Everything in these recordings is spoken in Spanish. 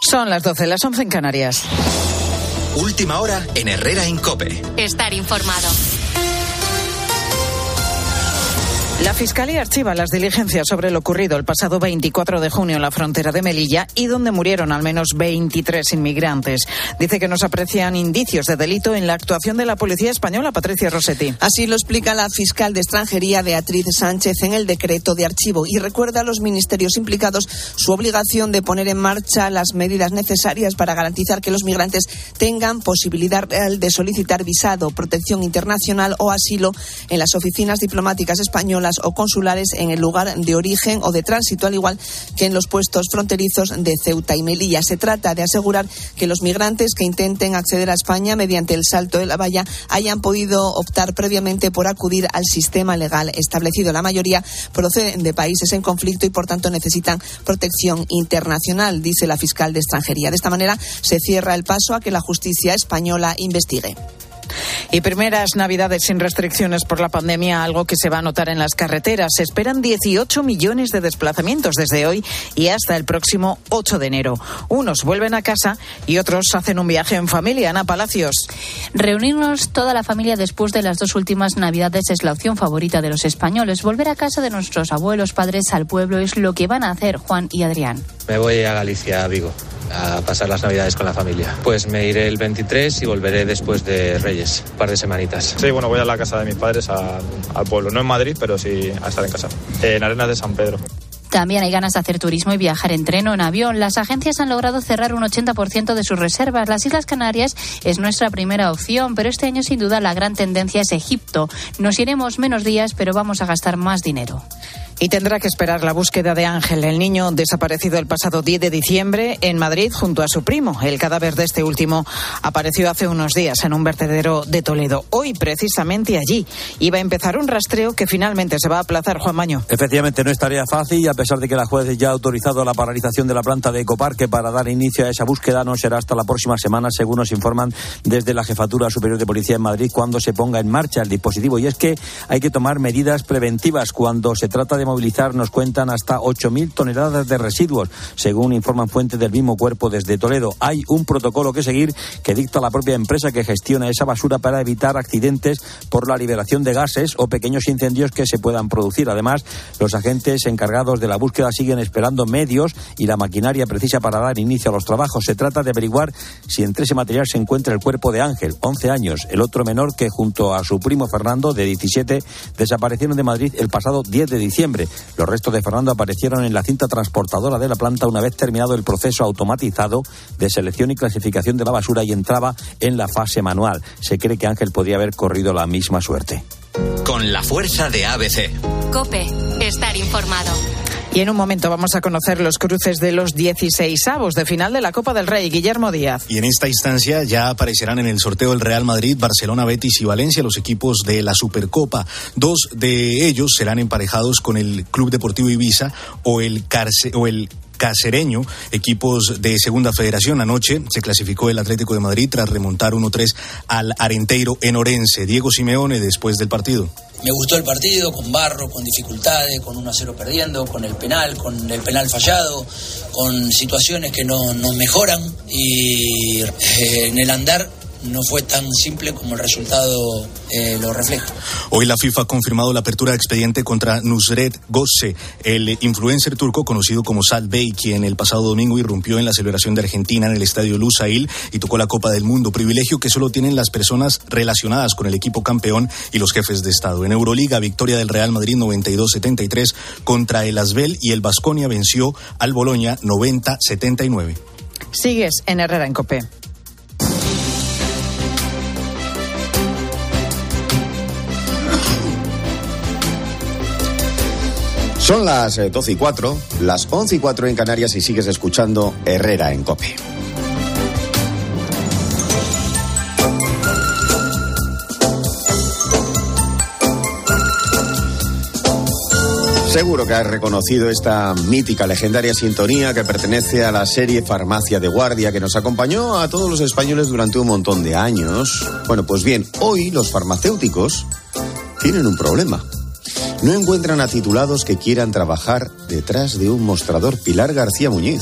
Son las 12, las 11 en Canarias. Última hora en Herrera en COPE. Estar informado. La Fiscalía archiva las diligencias sobre lo ocurrido el pasado 24 de junio en la frontera de Melilla y donde murieron al menos 23 inmigrantes. Dice que no se aprecian indicios de delito en la actuación de la policía española. Patricia Rossetti. Así lo explica la fiscal de Extranjería, Beatriz Sánchez, en el decreto de archivo y recuerda a los ministerios implicados su obligación de poner en marcha las medidas necesarias para garantizar que los migrantes tengan posibilidad real de solicitar visado, protección internacional o asilo en las oficinas diplomáticas españolas o consulares en el lugar de origen o de tránsito, al igual que en los puestos fronterizos de Ceuta y Melilla. Se trata de asegurar que los migrantes que intenten acceder a España mediante el salto de la valla hayan podido optar previamente por acudir al sistema legal establecido. La mayoría proceden de países en conflicto y, por tanto, necesitan protección internacional, dice la fiscal de Extranjería. De esta manera se cierra el paso a que la justicia española investigue. Y primeras Navidades sin restricciones por la pandemia, algo que se va a notar en las carreteras. Se esperan 18 millones de desplazamientos desde hoy y hasta el próximo 8 de enero. Unos vuelven a casa y otros hacen un viaje en familia. Ana Palacios. Reunirnos toda la familia después de las dos últimas Navidades es la opción favorita de los españoles. Volver a casa de nuestros abuelos, padres, al pueblo es lo que van a hacer Juan y Adrián. Me voy a Galicia, a Vigo, a pasar las Navidades con la familia. Pues me iré el 23 y volveré después de Reyes, un par de semanitas. Sí, bueno, voy a la casa de mis padres, al pueblo. No en Madrid, pero sí a estar en casa. En Arenas de San Pedro. También hay ganas de hacer turismo y viajar en tren o en avión. Las agencias han logrado cerrar un 80% de sus reservas. Las Islas Canarias es nuestra primera opción, pero este año sin duda la gran tendencia es Egipto. Nos iremos menos días, pero vamos a gastar más dinero. Y tendrá que esperar la búsqueda de Ángel, el niño desaparecido el pasado 10 de diciembre en Madrid junto a su primo. El cadáver de este último apareció hace unos días en un vertedero de Toledo. Hoy, precisamente allí, iba a empezar un rastreo que finalmente se va a aplazar. Juan Maño. Efectivamente, no es tarea fácil y a pesar de que la juez ya ha autorizado la paralización de la planta de Ecoparque para dar inicio a esa búsqueda, no será hasta la próxima semana, según nos informan desde la Jefatura Superior de Policía en Madrid, cuando se ponga en marcha el dispositivo. Y es que hay que tomar medidas preventivas cuando se trata de movilizar, nos cuentan, hasta 8.000 toneladas de residuos, según informan fuentes del mismo cuerpo desde Toledo. Hay un protocolo que seguir que dicta la propia empresa que gestiona esa basura para evitar accidentes por la liberación de gases o pequeños incendios que se puedan producir. Además, los agentes encargados de la búsqueda siguen esperando medios y la maquinaria precisa para dar inicio a los trabajos. Se trata de averiguar si entre ese material se encuentra el cuerpo de Ángel, 11 años, el otro menor que junto a su primo Fernando, de 17, desaparecieron de Madrid el pasado 10 de diciembre. Los restos de Fernando aparecieron en la cinta transportadora de la planta una vez terminado el proceso automatizado de selección y clasificación de la basura y entraba en la fase manual. Se cree que Ángel podría haber corrido la misma suerte. Con la fuerza de ABC. COPE, estar informado. Y en un momento vamos a conocer los cruces de los 16avos de final de la Copa del Rey. Guillermo Díaz. Y en esta instancia ya aparecerán en el sorteo el Real Madrid, Barcelona, Betis y Valencia, los equipos de la Supercopa. 2 de ellos serán emparejados con el Club Deportivo Ibiza o el Cacereño, equipos de Segunda Federación. Anoche se clasificó el Atlético de Madrid tras remontar 1-3 al Arenteiro en Orense. Diego Simeone, después del partido. Me gustó el partido, con barro, con dificultades, con 1-0 perdiendo, con el penal fallado, con situaciones que no mejoran y en el andar no fue tan simple como el resultado lo refleja. Hoy la FIFA ha confirmado la apertura de expediente contra Nusret Gosse, el influencer turco conocido como Salt Bey, quien el pasado domingo irrumpió en la celebración de Argentina en el estadio Lusail y tocó la Copa del Mundo, privilegio que solo tienen las personas relacionadas con el equipo campeón y los jefes de Estado. En Euroliga, victoria del Real Madrid 92-73 contra el Asvel y el Baskonia venció al Boloña 90-79. Sigues en Herrera en COPE. Son las 12:04, las 11:04 en Canarias y sigues escuchando Herrera en COPE. Seguro que has reconocido esta mítica, legendaria sintonía que pertenece a la serie Farmacia de Guardia, que nos acompañó a todos los españoles durante un montón de años. Bueno, pues bien, hoy los farmacéuticos tienen un problema. No encuentran a titulados que quieran trabajar detrás de un mostrador. Pilar García Muñiz.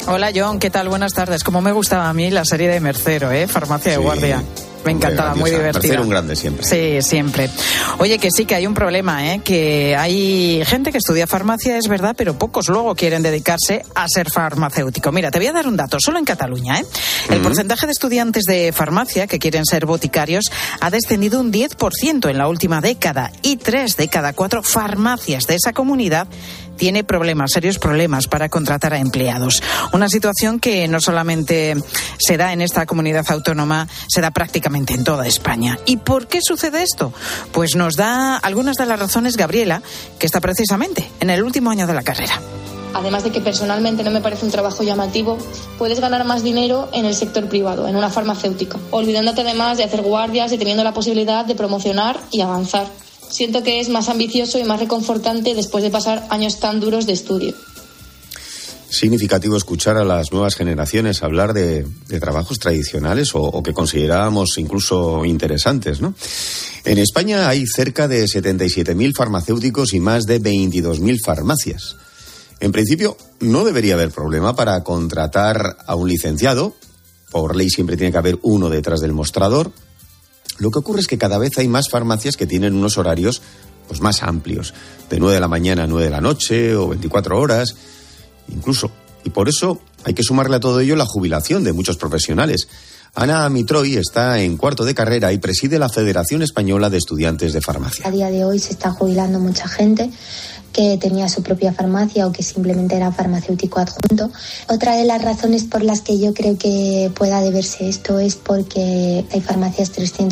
Hola, John, ¿qué tal? Buenas tardes. Como me gustaba a mí la serie de Mercero, Farmacia de Guardia. Me encantaba, muy divertida. Mercero un grande siempre. Sí, siempre. Oye, que sí, que hay un problema, que hay gente que estudia farmacia, es verdad, pero pocos luego quieren dedicarse a ser farmacéutico. Mira, te voy a dar un dato, solo en Cataluña, el porcentaje de estudiantes de farmacia que quieren ser boticarios ha descendido un 10% en la última década y 3 de cada 4 farmacias de esa comunidad tiene serios problemas para contratar a empleados. Una situación que no solamente se da en esta comunidad autónoma, se da prácticamente en toda España. ¿Y por qué sucede esto? Pues nos da algunas de las razones Gabriela, que está precisamente en el último año de la carrera. Además de que personalmente no me parece un trabajo llamativo, puedes ganar más dinero en el sector privado, en una farmacéutica, olvidándote además de hacer guardias y teniendo la posibilidad de promocionar y avanzar. Siento que es más ambicioso y más reconfortante después de pasar años tan duros de estudio. Significativo escuchar a las nuevas generaciones hablar de trabajos tradicionales o que considerábamos incluso interesantes, ¿no? En España hay cerca de 77.000 farmacéuticos y más de 22.000 farmacias. En principio, no debería haber problema para contratar a un licenciado. Por ley siempre tiene que haber uno detrás del mostrador. Lo que ocurre es que cada vez hay más farmacias que tienen unos horarios pues más amplios, de 9 de la mañana a 9 de la noche o 24 horas, incluso. Y por eso hay que sumarle a todo ello la jubilación de muchos profesionales. Ana Mitroy está en cuarto de carrera y preside la Federación Española de Estudiantes de Farmacia. A día de hoy se está jubilando mucha gente que tenía su propia farmacia o que simplemente era farmacéutico adjunto. Otra de las razones por las que yo creo que pueda deberse esto es porque hay farmacias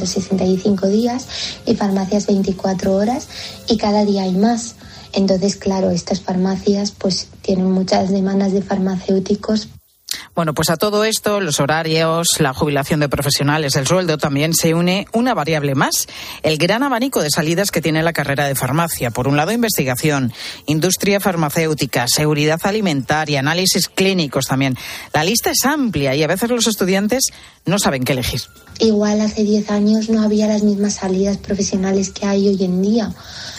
365 días y farmacias 24 horas y cada día hay más. Entonces, claro, estas farmacias pues tienen muchas demandas de farmacéuticos. Bueno, pues a todo esto, los horarios, la jubilación de profesionales, el sueldo, también se une una variable más, el gran abanico de salidas que tiene la carrera de farmacia. Por un lado, investigación, industria farmacéutica, seguridad alimentaria, análisis clínicos también. La lista es amplia y a veces los estudiantes no saben qué elegir. Igual hace 10 años no había las mismas salidas profesionales que hay hoy en día.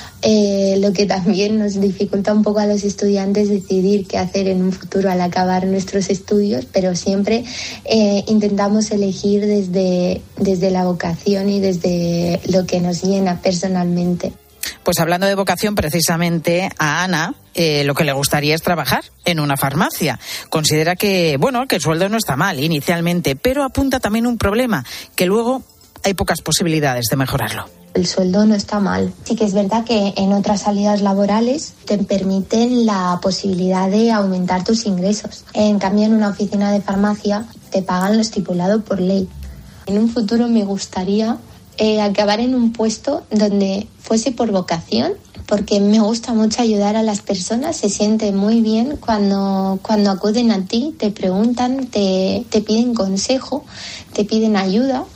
Lo que también nos dificulta un poco a los estudiantes decidir qué hacer en un futuro al acabar nuestros estudios, pero siempre intentamos elegir desde la vocación y desde lo que nos llena personalmente. Pues hablando de vocación, precisamente a Ana lo que le gustaría es trabajar en una farmacia. Considera que, que el sueldo no está mal inicialmente, pero apunta también un problema, que luego hay pocas posibilidades de mejorarlo. El sueldo no está mal. Sí que es verdad que en otras salidas laborales te permiten la posibilidad de aumentar tus ingresos. En cambio, en una oficina de farmacia te pagan lo estipulado por ley. En un futuro me gustaría acabar en un puesto donde fuese por vocación, porque me gusta mucho ayudar a las personas. Se siente muy bien cuando acuden a ti, te preguntan, te piden consejo, te piden ayuda.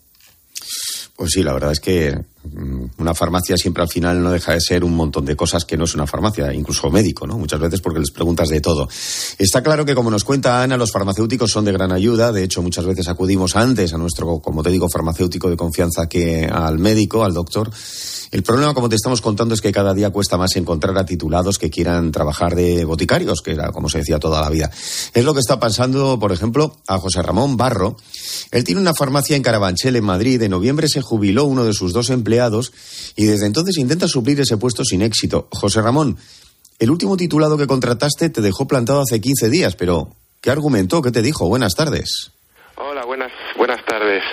Pues sí, la verdad es que una farmacia siempre al final no deja de ser un montón de cosas que no es una farmacia, incluso médico, ¿no? Muchas veces porque les preguntas de todo. Está claro que, como nos cuenta Ana, los farmacéuticos son de gran ayuda. De hecho, muchas veces acudimos antes a nuestro, como te digo, farmacéutico de confianza que al médico, al doctor. El problema, como te estamos contando, es que cada día cuesta más encontrar a titulados que quieran trabajar de boticarios, que era como se decía toda la vida. Es lo que está pasando, por ejemplo, a José Ramón Barro. Él tiene una farmacia en Carabanchel, en Madrid. En noviembre se jubiló uno de sus 2 empleados y desde entonces intenta suplir ese puesto sin éxito. José Ramón, el último titulado que contrataste te dejó plantado hace 15 días, pero ¿qué argumentó? ¿Qué te dijo? Buenas tardes. Hola, buenas tardes.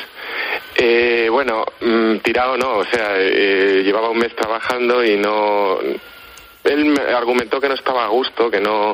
Tirado no, o sea, llevaba un mes trabajando y no. Él me argumentó que no estaba a gusto, que no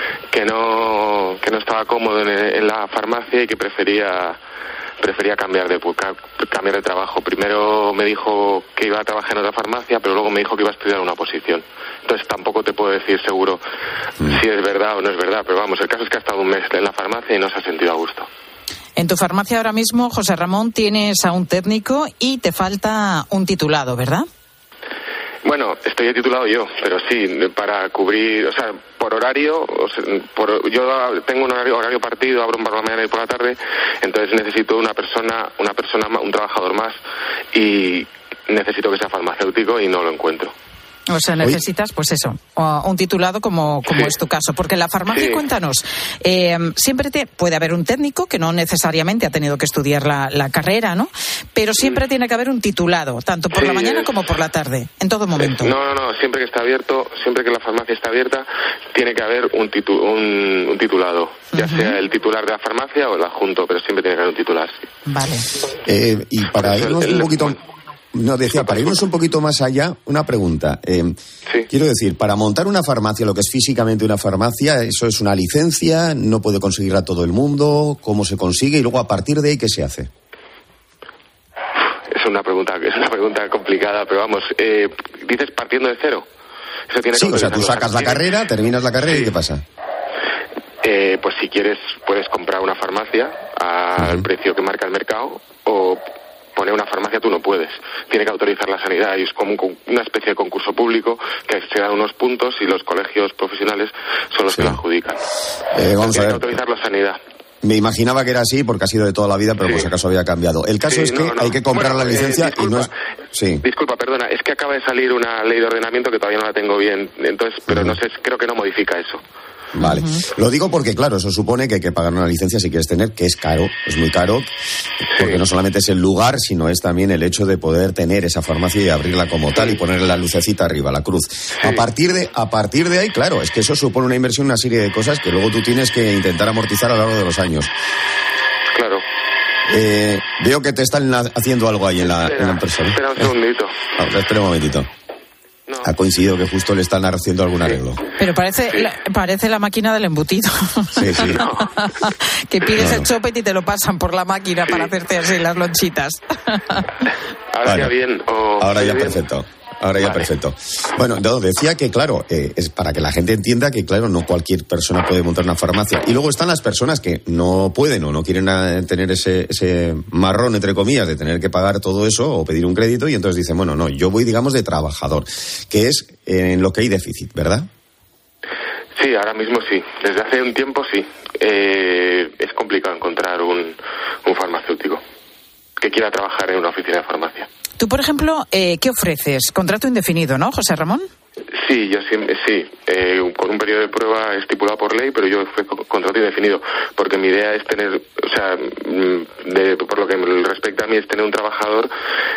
estaba cómodo en la farmacia y que prefería cambiar de trabajo. Primero me dijo que iba a trabajar en otra farmacia, pero luego me dijo que iba a estudiar una oposición. Entonces tampoco te puedo decir seguro si es verdad o no es verdad, pero vamos, el caso es que ha estado un mes en la farmacia y no se ha sentido a gusto. En tu farmacia ahora mismo, José Ramón, tienes a un técnico y te falta un titulado, ¿verdad? Bueno, estoy titulado yo, pero sí, para cubrir, o sea, por horario, yo tengo un horario partido, abro por la mañana y por la tarde, entonces necesito un trabajador más y necesito que sea farmacéutico y no lo encuentro. O sea, necesitas, pues eso, un titulado como es tu caso. Porque en la farmacia, cuéntanos, siempre puede haber un técnico que no necesariamente ha tenido que estudiar la carrera, ¿no? Pero siempre tiene que haber un titulado, tanto por la mañana como por la tarde, en todo momento. No, siempre que está abierto, siempre que la farmacia está abierta, tiene que haber un titulado, ya sea el titular de la farmacia o el adjunto, pero siempre tiene que haber un titular, sí. Vale. Y para irnos un poquito... No, decía, para irnos un poquito más allá, una pregunta. Quiero decir, para montar una farmacia, lo que es físicamente una farmacia, ¿eso es una licencia? ¿No puede conseguirla todo el mundo? ¿Cómo se consigue? Y luego, a partir de ahí, ¿qué se hace? Es una pregunta complicada, pero vamos, dices partiendo de cero. Eso tiene o sea, tú sacas la carrera, terminas la carrera y ¿qué pasa? Pues si quieres, puedes comprar una farmacia al precio que marca el mercado, o poner una farmacia tú no puedes. Tiene que autorizar la sanidad y es como una especie de concurso público que se dan unos puntos y los colegios profesionales son los que lo adjudican. Vamos a ver. Tiene que autorizar la sanidad. Me imaginaba que era así porque ha sido de toda la vida, pero por si acaso había cambiado. El caso es que hay que comprar la licencia y no es... Disculpa, perdona, es que acaba de salir una ley de ordenamiento que todavía no la tengo bien, entonces, pero no sé, creo que no modifica eso. Vale. Lo digo porque, claro, eso supone que hay que pagar una licencia si quieres tener, que es caro, es muy caro, porque no solamente es el lugar, sino es también el hecho de poder tener esa farmacia y abrirla como tal y ponerle la lucecita arriba, la cruz. A partir de ahí, claro, es que eso supone una inversión, una serie de cosas que luego tú tienes que intentar amortizar a lo largo de los años. Claro. Veo que te están haciendo algo ahí en la empresa. Espera un segundito. Espera un momentito. No. Ha coincidido que justo le están haciendo algún arreglo. Pero parece la máquina del embutido. Sí. Que pides el chope y te lo pasan por la máquina para hacerte así las lonchitas. Ahora ya bien. Ahora ya perfecto. Perfecto. Bueno, decía que, claro, es para que la gente entienda que, claro, no cualquier persona puede montar una farmacia. Y luego están las personas que no pueden o no quieren tener ese marrón, entre comillas, de tener que pagar todo eso o pedir un crédito, y entonces dicen, bueno, no, yo voy, digamos, de trabajador, que es en lo que hay déficit, ¿verdad? Sí, ahora mismo sí. Desde hace un tiempo sí. Es complicado encontrar un farmacéutico que quiera trabajar en una oficina de farmacia. Tú, por ejemplo, ¿qué ofreces? Contrato indefinido, ¿no, José Ramón? Sí, yo sí. Con un periodo de prueba estipulado por ley, pero yo ofrezco contrato indefinido, porque mi idea es tener, o sea, por lo que respecta a mí, es tener un trabajador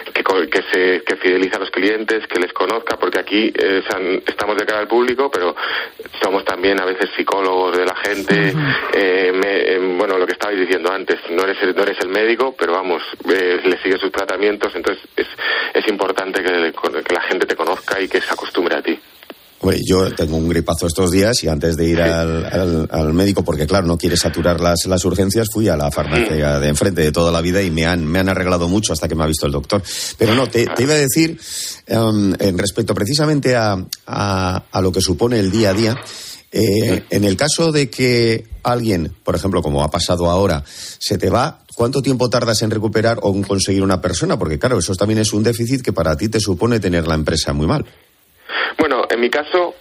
que fideliza a los clientes, que les conozca, porque aquí estamos de cara al público, pero somos también a veces psicólogos de la gente. Bueno, lo que estabais diciendo antes, no eres el médico, pero vamos, le sigues sus tratamientos, entonces es importante que la gente te conozca y que se acostumbre a ti. Bueno, yo tengo un gripazo estos días y antes de ir al médico, porque claro, no quiere saturar las urgencias, fui a la farmacia de enfrente de toda la vida y me han arreglado mucho hasta que me ha visto el doctor. Pero no, te iba a decir, en respecto precisamente a lo que supone el día a día, en el caso de que alguien, por ejemplo, como ha pasado ahora, se te va, ¿cuánto tiempo tardas en recuperar o en conseguir una persona? Porque claro, eso también es un déficit que para ti te supone tener la empresa muy mal. Bueno, en mi caso,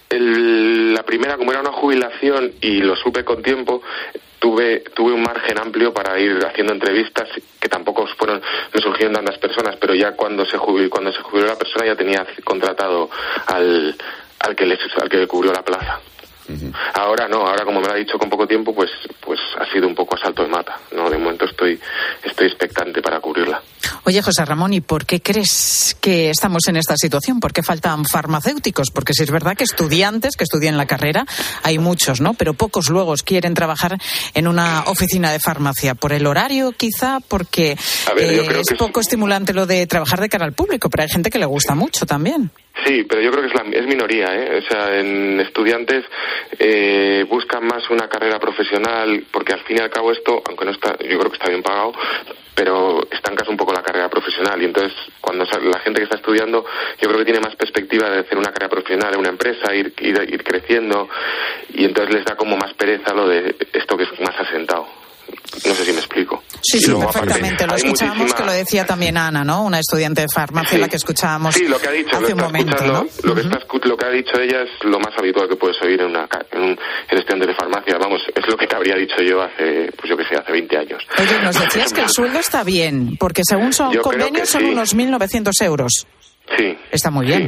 la primera, como era una jubilación y lo supe con tiempo, tuve un margen amplio para ir haciendo entrevistas que tampoco me surgieron tantas personas, pero ya cuando se jubiló la persona ya tenía contratado al que le cubrió la plaza. Ahora no, ahora como me lo ha dicho con poco tiempo, pues ha sido un poco a salto de mata, ¿no? De momento estoy expectante para cubrirla. Oye, José Ramón, ¿y por qué crees que estamos en esta situación? ¿Por qué faltan farmacéuticos? Porque si es verdad que estudiantes que estudian la carrera hay muchos, ¿no? Pero pocos luego quieren trabajar en una oficina de farmacia. ¿Por el horario, quizá? Porque es poco estimulante lo de trabajar de cara al público, pero hay gente que le gusta mucho también. Sí, pero yo creo que es minoría, ¿eh? O sea, en estudiantes buscan más una carrera profesional, porque al fin y al cabo esto, aunque no está, yo creo que está bien pagado, pero estancas un poco la carrera profesional, y entonces cuando la gente que está estudiando, yo creo que tiene más perspectiva de hacer una carrera profesional en una empresa, ir creciendo, y entonces les da como más pereza lo de esto que es más asentado. No sé si me explico. Sí, perfectamente. Lo escuchábamos, que lo decía también Ana, ¿no? Una estudiante de farmacia, la que escuchábamos lo que ha dicho, hace un momento, ¿no? Lo que ha dicho ella es lo más habitual que puedes oír en un estudiante de farmacia. Vamos, es lo que te habría dicho yo hace 20 años. Oye, nos decías que el sueldo está bien, porque según son convenios son unos 1.900 euros. Sí. Está muy bien.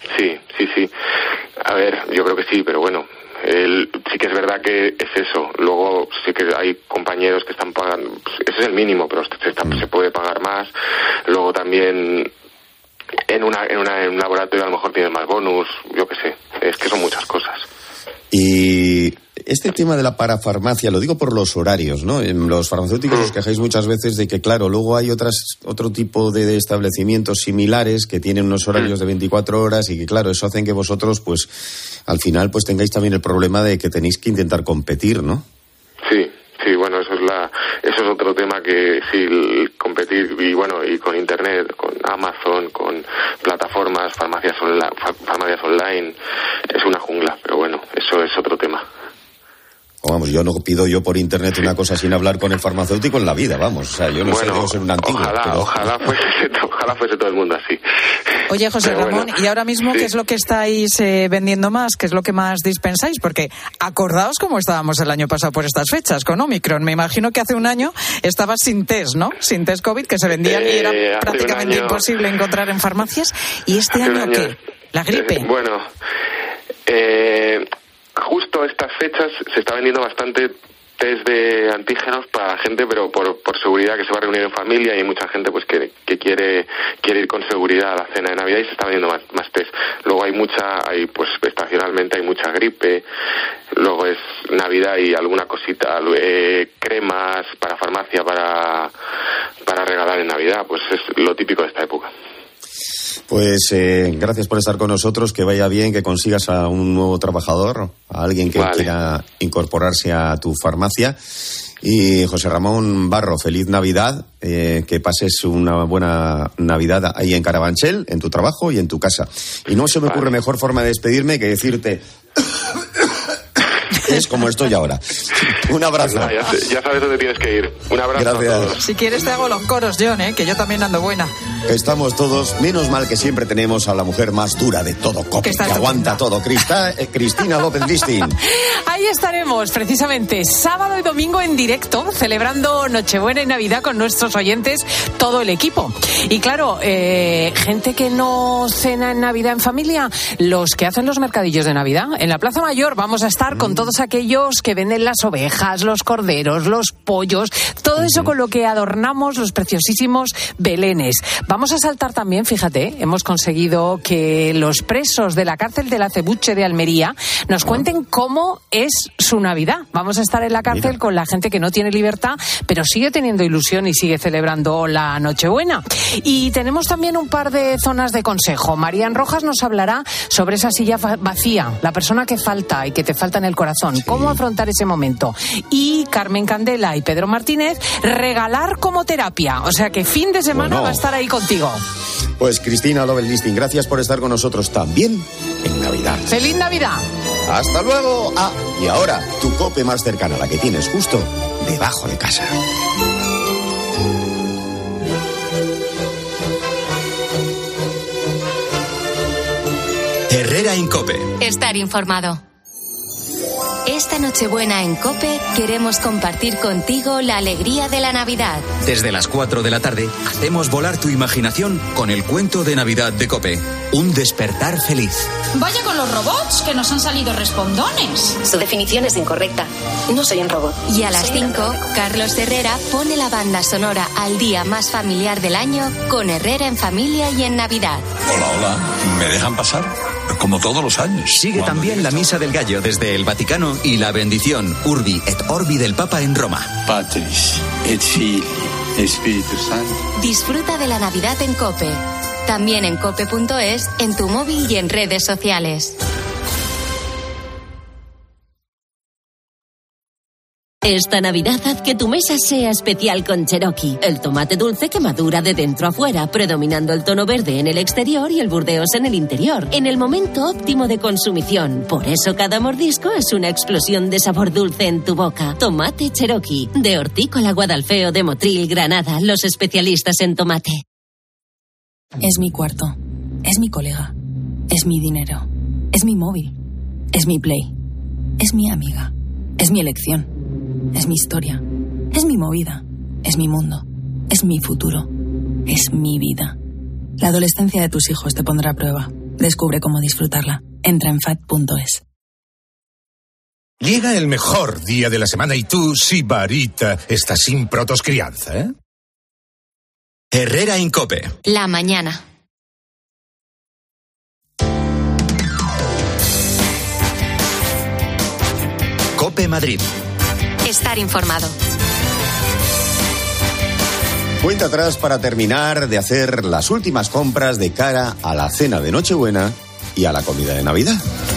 Sí. A ver, yo creo que sí, pero bueno, sí que es verdad que es eso. Luego sí que hay compañeros que están pagando, ese es el mínimo, pero se puede pagar más. Luego también en un laboratorio a lo mejor tienes más bonus, yo qué sé, es que son muchas cosas. Y este tema de la parafarmacia, lo digo por los horarios, ¿no? En los farmacéuticos os quejáis muchas veces de que, claro, luego hay otro tipo de establecimientos similares que tienen unos horarios de 24 horas y que, claro, eso hacen que vosotros, pues, al final, pues tengáis también el problema de que tenéis que intentar competir, ¿no? Sí, bueno, eso es otro tema que sí, competir y con internet, con Amazon, con plataformas, farmacias online, es una jungla, pero bueno, eso es otro tema. Vamos, yo no pido yo por internet una cosa sin hablar con el farmacéutico en la vida, vamos, o sea, yo no sé, debo ser un antiguo. Ojalá fuese todo el mundo así. Oye, José Ramón, ¿y ahora mismo qué es lo que estáis vendiendo más? ¿Qué es lo que más dispensáis? Porque acordaos cómo estábamos el año pasado por estas fechas con Omicron. Me imagino que hace un año estabas sin test, ¿no? Sin test COVID, que se vendían y era prácticamente imposible encontrar en farmacias. ¿Y este año qué? ¿La gripe? Bueno, justo estas fechas se está vendiendo bastante test de antígenos para la gente, pero por seguridad, que se va a reunir en familia, y hay mucha gente pues que quiere ir con seguridad a la cena de Navidad y se está vendiendo más test. Luego pues estacionalmente hay mucha gripe, luego es Navidad y alguna cosita, cremas para farmacia para regalar en Navidad, pues es lo típico de esta época. Pues gracias por estar con nosotros, que vaya bien, que consigas a un nuevo trabajador, a alguien que quiera incorporarse a tu farmacia. Y José Ramón Barro, feliz Navidad, que pases una buena Navidad ahí en Carabanchel, en tu trabajo y en tu casa. Y no se me ocurre mejor forma de despedirme que decirte... Es como estoy ahora. Un abrazo. Ya sabes dónde tienes que ir. Un abrazo. Gracias. A todos. Si quieres te hago los coros, John, que yo también ando buena. Estamos todos, menos mal que siempre tenemos a la mujer más dura de todo COPE, que aguanta todo. Cristina López Listín. Ahí estaremos, precisamente, sábado y domingo en directo, celebrando Nochebuena y Navidad con nuestros oyentes, todo el equipo. Y claro, gente que no cena en Navidad en familia, los que hacen los mercadillos de Navidad. En la Plaza Mayor vamos a estar con todos aquellos que venden las ovejas, los corderos, los pollos, todo eso con lo que adornamos los preciosísimos belenes. Vamos a saltar también, fíjate, hemos conseguido que los presos de la cárcel de la Cebuche de Almería nos cuenten cómo es su Navidad. Vamos a estar en la cárcel con la gente que no tiene libertad, pero sigue teniendo ilusión y sigue celebrando la Nochebuena. Y tenemos también un par de zonas de consejo. Marían Rojas nos hablará sobre esa silla vacía, la persona que falta y que te falta en el corazón. Sí. Cómo afrontar ese momento. Y Carmen Candela y Pedro Martínez, regalar como terapia. O sea que fin de semana va a estar ahí contigo. Pues Cristina López Listín, gracias por estar con nosotros también en Navidad. ¡Feliz Navidad! ¡Hasta luego! Y ahora, tu COPE más cercana, la que tienes justo debajo de casa. Herrera en COPE. Estar informado. Esta Nochebuena en COPE queremos compartir contigo la alegría de la Navidad. Desde las 4 de la tarde hacemos volar tu imaginación con el cuento de Navidad de COPE. Un despertar feliz. Vaya con los robots, que nos han salido respondones. Su definición es incorrecta. No soy un robot. Y a las 5, Carlos Herrera pone la banda sonora al día más familiar del año con Herrera en familia y en Navidad. Hola, ¿me dejan pasar? Como todos los años. Sigue también la Misa del Gallo desde el Vaticano y la bendición Urbi et Orbi del Papa en Roma. Patris et Filii Espíritu Santo. Disfruta de la Navidad en COPE. También en cope.es, en tu móvil y en redes sociales. Esta Navidad haz que tu mesa sea especial con Cherokee, el tomate dulce que madura de dentro a fuera, predominando el tono verde en el exterior y el burdeos en el interior, en el momento óptimo de consumición. Por eso cada mordisco es una explosión de sabor dulce en tu boca. Tomate Cherokee, de Hortícola Guadalfeo de Motril, Granada, los especialistas en tomate. Es mi cuarto, es mi colega, es mi dinero, es mi móvil, es mi Play, es mi amiga, es mi elección. Es mi historia, es mi movida, es mi mundo, es mi futuro, es mi vida. La adolescencia de tus hijos te pondrá a prueba. Descubre cómo disfrutarla. Entra en FAD.es. Llega el mejor día de la semana y tú, Sibarita, estás sin protoscrianza, ¿eh? Herrera en COPE. La mañana. COPE Madrid. Estar informado. Cuenta atrás para terminar de hacer las últimas compras de cara a la cena de Nochebuena y a la comida de Navidad.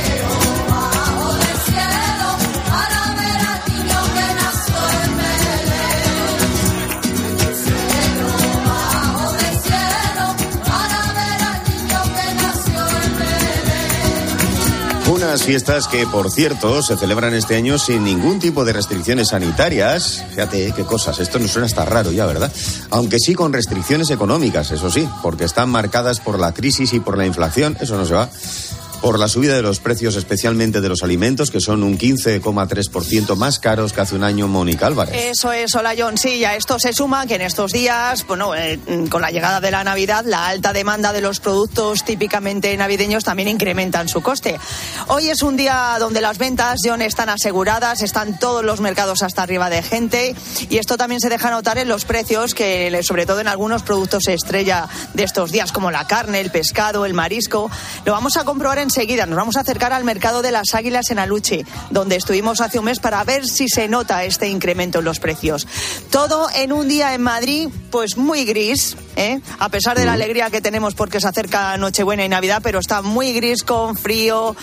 Unas fiestas que, por cierto, se celebran este año sin ningún tipo de restricciones sanitarias. Fíjate qué cosas, esto nos suena hasta raro ya, ¿verdad? Aunque sí con restricciones económicas, eso sí, porque están marcadas por la crisis y por la inflación, eso no se va. Por la subida de los precios, especialmente de los alimentos, que son un 15,3% más caros que hace un año, Mónica Álvarez. Eso es, hola John. Sí, a esto se suma que en estos días, bueno, con la llegada de la Navidad, la alta demanda de los productos típicamente navideños también incrementan su coste. Hoy es un día donde las ventas, John, están aseguradas, están todos los mercados hasta arriba de gente, y esto también se deja notar en los precios, que sobre todo en algunos productos estrella de estos días, como la carne, el pescado, el marisco. Lo vamos a comprobar enseguida. Nos vamos a acercar al mercado de las Águilas en Aluche, donde estuvimos hace un mes para ver si se nota este incremento en los precios. Todo en un día en Madrid, pues muy gris, a pesar de la alegría que tenemos porque se acerca Nochebuena y Navidad, pero está muy gris, con frío,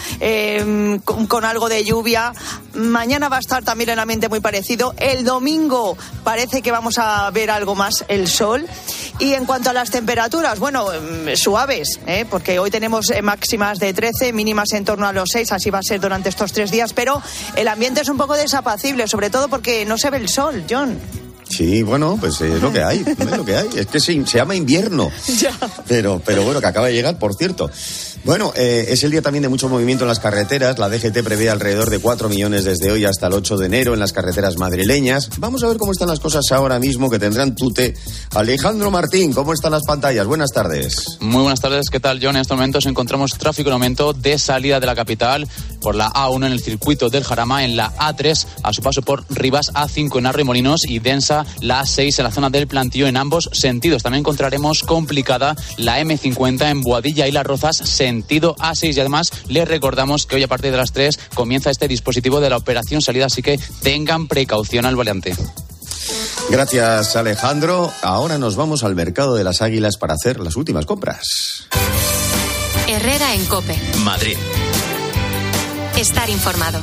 con algo de lluvia. Mañana va a estar también el ambiente muy parecido. El domingo parece que vamos a ver algo más el sol. Y en cuanto a las temperaturas, bueno, suaves, porque hoy tenemos máximas de 13, mínimas en torno a los 6, así va a ser durante estos 3 días, pero el ambiente es un poco desapacible, sobre todo porque no se ve el sol, John. Sí, bueno, pues es lo que hay, es lo que hay. Es que se llama invierno. Ya. Pero bueno, que acaba de llegar, por cierto. Bueno, es el día también de mucho movimiento en las carreteras. La DGT prevé alrededor de 4 millones desde hoy hasta el 8 de enero en las carreteras madrileñas. Vamos a ver cómo están las cosas ahora mismo, que tendrán tute. Alejandro Martín, ¿cómo están las pantallas? Buenas tardes. Muy buenas tardes, ¿qué tal, John? En estos momentos encontramos tráfico en aumento de salida de la capital por la A1 en el circuito del Jarama, en la A3 a su paso por Rivas, A5 en Arroyomolinos y densa la A6 en la zona del Plantío en ambos sentidos. También encontraremos complicada la M50 en Boadilla y Las Rozas, sentido A6, y además les recordamos que hoy a partir de las 3 comienza este dispositivo de la operación salida, así que tengan precaución al volante. Gracias, Alejandro. Ahora nos vamos al mercado de las Águilas para hacer las últimas compras. Herrera en COPE. Madrid. Estar informado.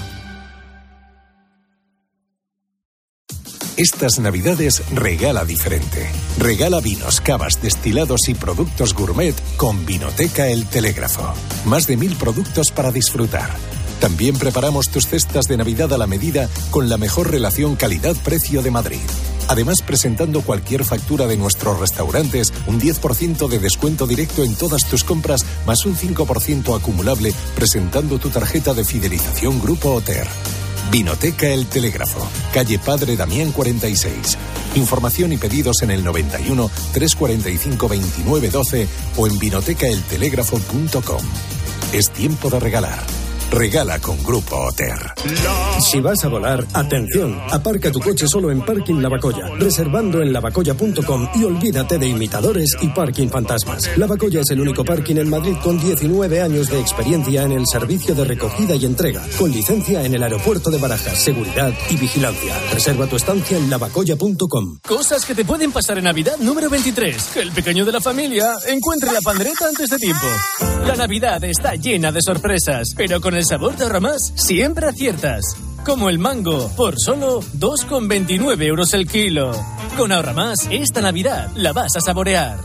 Estas Navidades regala diferente. Regala vinos, cavas, destilados y productos gourmet con Vinoteca El Telégrafo. Más de 1000 productos para disfrutar. También preparamos tus cestas de Navidad a la medida con la mejor relación calidad-precio de Madrid. Además, presentando cualquier factura de nuestros restaurantes, un 10% de descuento directo en todas tus compras, más un 5% acumulable presentando tu tarjeta de fidelización Grupo Oter. Vinoteca El Telégrafo, calle Padre Damián 46. Información y pedidos en el 91 345 29 12 o en vinotecaeltelégrafo.com. Es tiempo de regalar. Regala con Grupo Oter. Si vas a volar, atención, aparca tu coche solo en Parking Lavacolla, reservando en lavacolla.com y olvídate de imitadores y parking fantasmas. Lavacolla es el único parking en Madrid con 19 años de experiencia en el servicio de recogida y entrega, con licencia en el aeropuerto de Barajas, seguridad y vigilancia. Reserva tu estancia en lavacolla.com. Cosas que te pueden pasar en Navidad número 23. Que el pequeño de la familia encuentre la pandereta antes de tiempo. La Navidad está llena de sorpresas, pero con el sabor de Ahorramás siempre aciertas. Como el mango, por solo 2,29 euros el kilo. Con Ahorramás, esta Navidad la vas a saborear.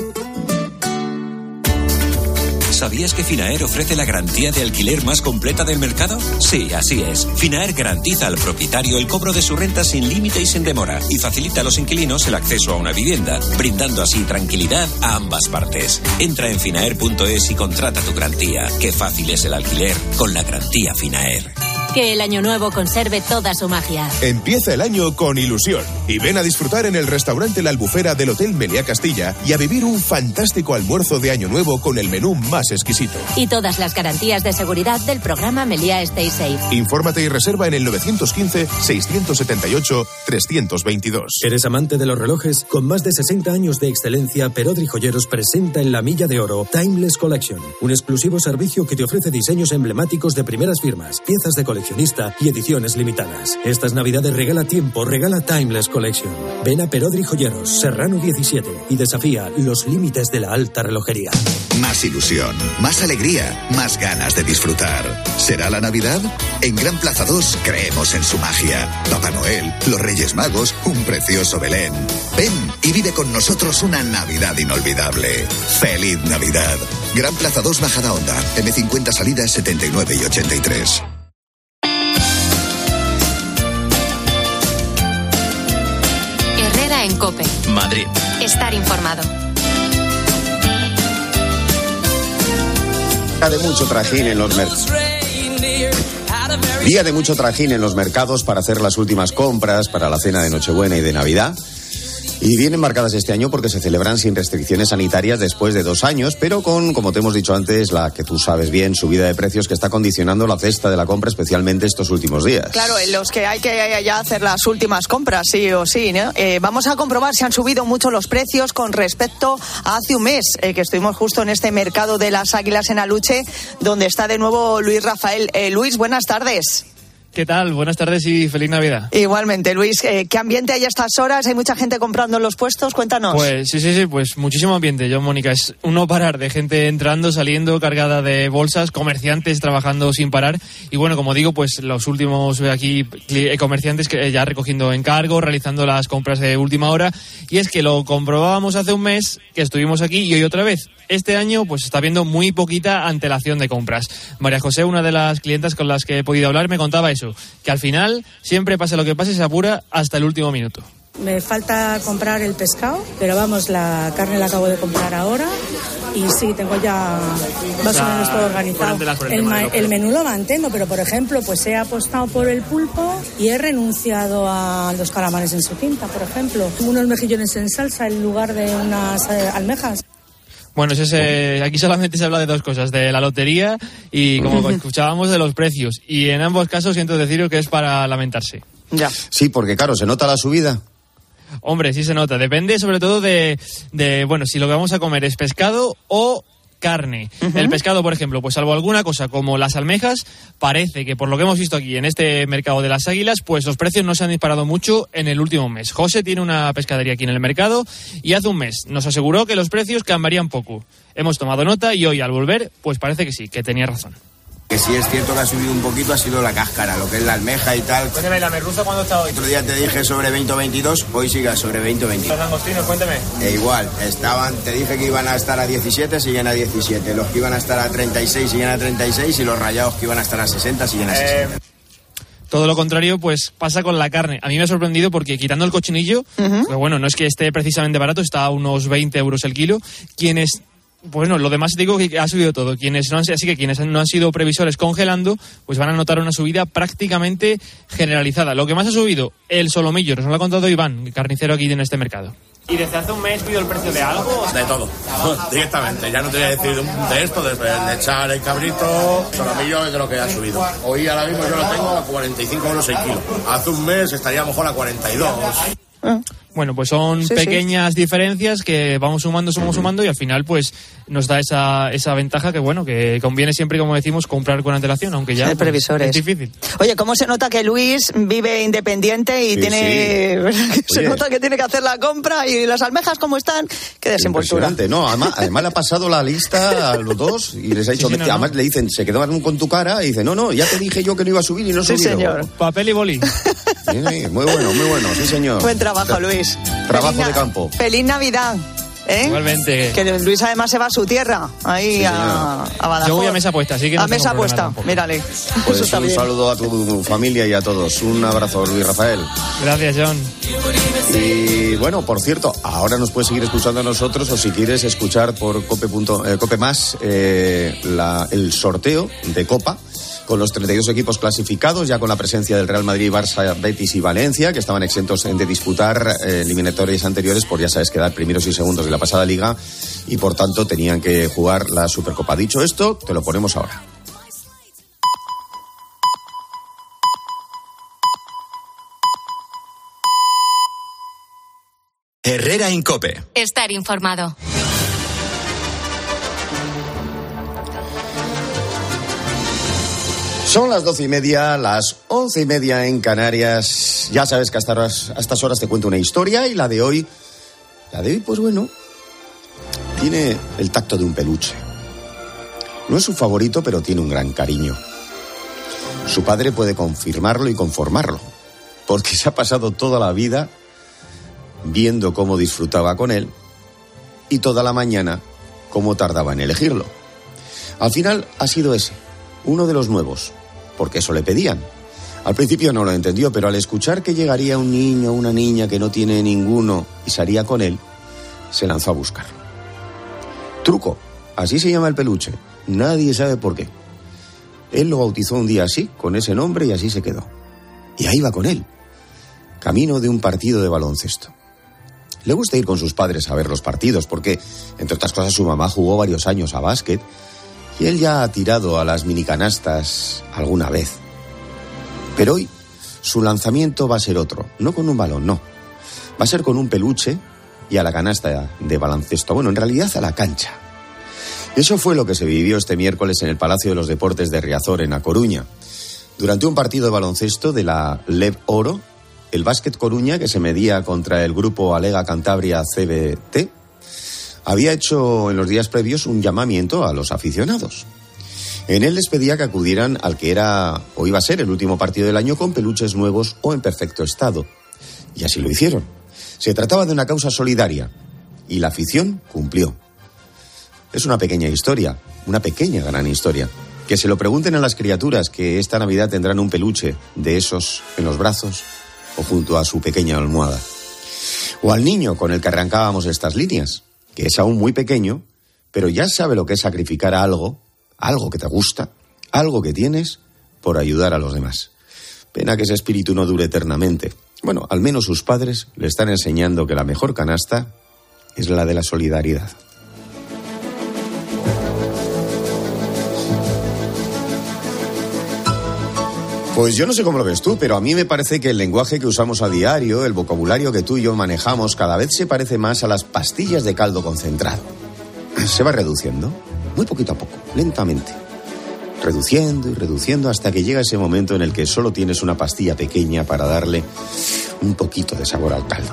¿Sabías que Finaer ofrece la garantía de alquiler más completa del mercado? Sí, así es. Finaer garantiza al propietario el cobro de su renta sin límite y sin demora y facilita a los inquilinos el acceso a una vivienda, brindando así tranquilidad a ambas partes. Entra en finaer.es y contrata tu garantía. Qué fácil es el alquiler con la garantía Finaer. Que el año nuevo conserve toda su magia. Empieza el año con ilusión y ven a disfrutar en el restaurante La Albufera del Hotel Meliá Castilla y a vivir un fantástico almuerzo de año nuevo con el menú más exquisito. Y todas las garantías de seguridad del programa Meliá Stay Safe. Infórmate y reserva en el 915-678-322. ¿Eres amante de los relojes? Con más de 60 años de excelencia, Perodri Joyeros presenta en la Milla de Oro Timeless Collection, un exclusivo servicio que te ofrece diseños emblemáticos de primeras firmas, piezas de coleccionista y ediciones limitadas. Estas navidades regala tiempo, regala Timeless Collection. Ven a Perodri Joyeros, Serrano 17 y desafía los límites de la alta relojería. Más ilusión, más alegría, más ganas de disfrutar. ¿Será la Navidad? En Gran Plaza 2 creemos en su magia. Papá Noel, los Reyes Magos, un precioso Belén. Ven y vive con nosotros una Navidad inolvidable. ¡Feliz Navidad! Gran Plaza 2 Bajada Honda, M50 salidas 79 y 83. Herrera en COPE. Madrid. Estar informado. Día de mucho trajín en los mercados para hacer las últimas compras para la cena de Nochebuena y de Navidad. Y vienen marcadas este año porque se celebran sin restricciones sanitarias después de 2 años, pero con, como te hemos dicho antes, la que tú sabes bien, subida de precios que está condicionando la cesta de la compra, especialmente estos últimos días. Claro, en los que hay que ya hacer las últimas compras, sí o sí, ¿no? Vamos a comprobar si han subido mucho los precios con respecto a hace un mes, que estuvimos justo en este mercado de las Águilas en Aluche, donde está de nuevo Luis Rafael. Luis, buenas tardes. ¿Qué tal? Buenas tardes y feliz Navidad. Igualmente, Luis. ¿Qué ambiente hay a estas horas? ¿Hay mucha gente comprando en los puestos? Cuéntanos. Pues sí, pues muchísimo ambiente, John, Mónica. Es un no parar de gente entrando, saliendo, cargada de bolsas, comerciantes trabajando sin parar. Y bueno, como digo, pues los últimos aquí comerciantes que ya recogiendo encargos, realizando las compras de última hora. Y es que lo comprobábamos hace un mes, que estuvimos aquí, y hoy otra vez. Este año pues está habiendo muy poquita antelación de compras. María José, una de las clientas con las que he podido hablar, me contaba eso, que al final, siempre pase lo que pase, se apura hasta el último minuto. Me falta comprar el pescado, pero vamos, la carne la acabo de comprar ahora y sí, tengo ya más o menos todo organizado. El menú lo mantengo, pero por ejemplo, pues he apostado por el pulpo y he renunciado a los calamares en su tinta, por ejemplo. Unos mejillones en salsa en lugar de unas almejas. Bueno, aquí solamente se habla de 2 cosas, de la lotería y, como escuchábamos, de los precios. Y en ambos casos siento deciros que es para lamentarse. Ya. Sí, porque claro, ¿se nota la subida? Hombre, sí se nota. Depende sobre todo de bueno, si lo que vamos a comer es pescado o carne. El pescado, por ejemplo, pues salvo alguna cosa como las almejas, parece que por lo que hemos visto aquí en este mercado de las Águilas, pues los precios no se han disparado mucho en el último mes. José tiene una pescadería aquí en el mercado y hace un mes nos aseguró que los precios cambiarían poco. Hemos tomado nota y hoy al volver, pues parece que sí, que tenía razón. Que sí es cierto que ha subido un poquito, ha sido la cáscara, lo que es la almeja y tal. Cuéntame, ¿la merluza cuándo está hoy? Otro día te dije sobre 20 o 22, hoy sigue sobre 20 o 22. Los langostinos, cuéntame. Igual, te dije que iban a estar a 17, siguen a 17. Los que iban a estar a 36 siguen a 36 y los rayados que iban a estar a 60 siguen a 60. Todo lo contrario, pues pasa con la carne. A mí me ha sorprendido porque quitando el cochinillo, pues bueno, no es que esté precisamente barato, está a unos 20 euros el kilo. Bueno, lo demás digo que ha subido todo. Así que quienes no han sido previsores congelando, pues van a notar una subida prácticamente generalizada. Lo que más ha subido, el solomillo, nos lo ha contado Iván, carnicero aquí en este mercado. ¿Y desde hace un mes pido el precio de algo? De todo, directamente. Ya no te voy a decir de esto, de echar el cabrito, solomillo es de lo que ha subido. Hoy ahora mismo yo lo tengo a 45 euros el kilo. Hace un mes estaría a lo mejor a 42. Bueno, pues son pequeñas diferencias que vamos sumando y al final pues nos da esa ventaja que bueno, que conviene siempre, como decimos, comprar con antelación, aunque ya es difícil. Oye, ¿cómo se nota que Luis vive independiente y se nota que tiene que hacer la compra y las almejas cómo están? Qué desenvoltura. Impresionante, ¿no? Además le ha pasado la lista a los dos y les ha dicho, además le dicen, se quedaron con tu cara y dice, no, ya te dije yo que no iba a subir y no he subido. Sí, señor. Papel y boli. Sí, muy bueno, sí señor. Buen trabajo, Luis. Trabajo de campo. Feliz Navidad. Igualmente. Que Luis además se va a su tierra, ahí a Badajoz. Yo voy a mesa puesta, así que no a mesa puesta, mírale. Pues un saludo a tu familia y a todos. Un abrazo, Luis Rafael. Gracias, John. Y bueno, por cierto, ahora nos puedes seguir escuchando a nosotros, o si quieres escuchar por Cope Más el sorteo de Copa con los 32 equipos clasificados, ya con la presencia del Real Madrid, Barça, Betis y Valencia, que estaban exentos de disputar eliminatorias anteriores por, ya sabes, quedar primeros y segundos de la pasada liga, y por tanto tenían que jugar la Supercopa. Dicho esto, te lo ponemos ahora. Herrera en COPE. Estar informado. Son las 12:30, las 11:30 en Canarias. Ya sabes que a estas horas te cuento una historia, y la de hoy, pues bueno, tiene el tacto de un peluche. No es su favorito, pero tiene un gran cariño. Su padre puede confirmarlo y conformarlo, porque se ha pasado toda la vida viendo cómo disfrutaba con él y toda la mañana cómo tardaba en elegirlo. Al final ha sido ese, uno de los nuevos, porque eso le pedían. Al principio no lo entendió, pero al escuchar que llegaría un niño o una niña que no tiene ninguno y se haría con él, se lanzó a buscarlo. Truco, así se llama el peluche, nadie sabe por qué. Él lo bautizó un día así, con ese nombre, y así se quedó. Y ahí va con él, camino de un partido de baloncesto. Le gusta ir con sus padres a ver los partidos porque, entre otras cosas, su mamá jugó varios años a básquet y él ya ha tirado a las minicanastas alguna vez. Pero hoy su lanzamiento va a ser otro, no con un balón, no. Va a ser con un peluche y a la canasta de baloncesto. Bueno, en realidad a la cancha. Eso fue lo que se vivió este miércoles en el Palacio de los Deportes de Riazor, en A Coruña. Durante un partido de baloncesto de la LEB Oro, el Básquet Coruña, que se medía contra el grupo Alega Cantabria CBT, había hecho en los días previos un llamamiento a los aficionados. En él les pedía que acudieran al que era o iba a ser el último partido del año con peluches nuevos o en perfecto estado. Y así lo hicieron. Se trataba de una causa solidaria y la afición cumplió. Es una pequeña historia, una pequeña gran historia. Que se lo pregunten a las criaturas que esta Navidad tendrán un peluche de esos en los brazos o junto a su pequeña almohada. O al niño con el que arrancábamos estas líneas, que es aún muy pequeño, pero ya sabe lo que es sacrificar algo que te gusta, algo que tienes, por ayudar a los demás. Pena que ese espíritu no dure eternamente. Bueno, al menos sus padres le están enseñando que la mejor canasta es la de la solidaridad. Pues yo no sé cómo lo ves tú, pero a mí me parece que el lenguaje que usamos a diario, el vocabulario que tú y yo manejamos, cada vez se parece más a las pastillas de caldo concentrado. Se va reduciendo, muy poquito a poco, lentamente. Reduciendo y reduciendo hasta que llega ese momento en el que solo tienes una pastilla pequeña para darle un poquito de sabor al caldo.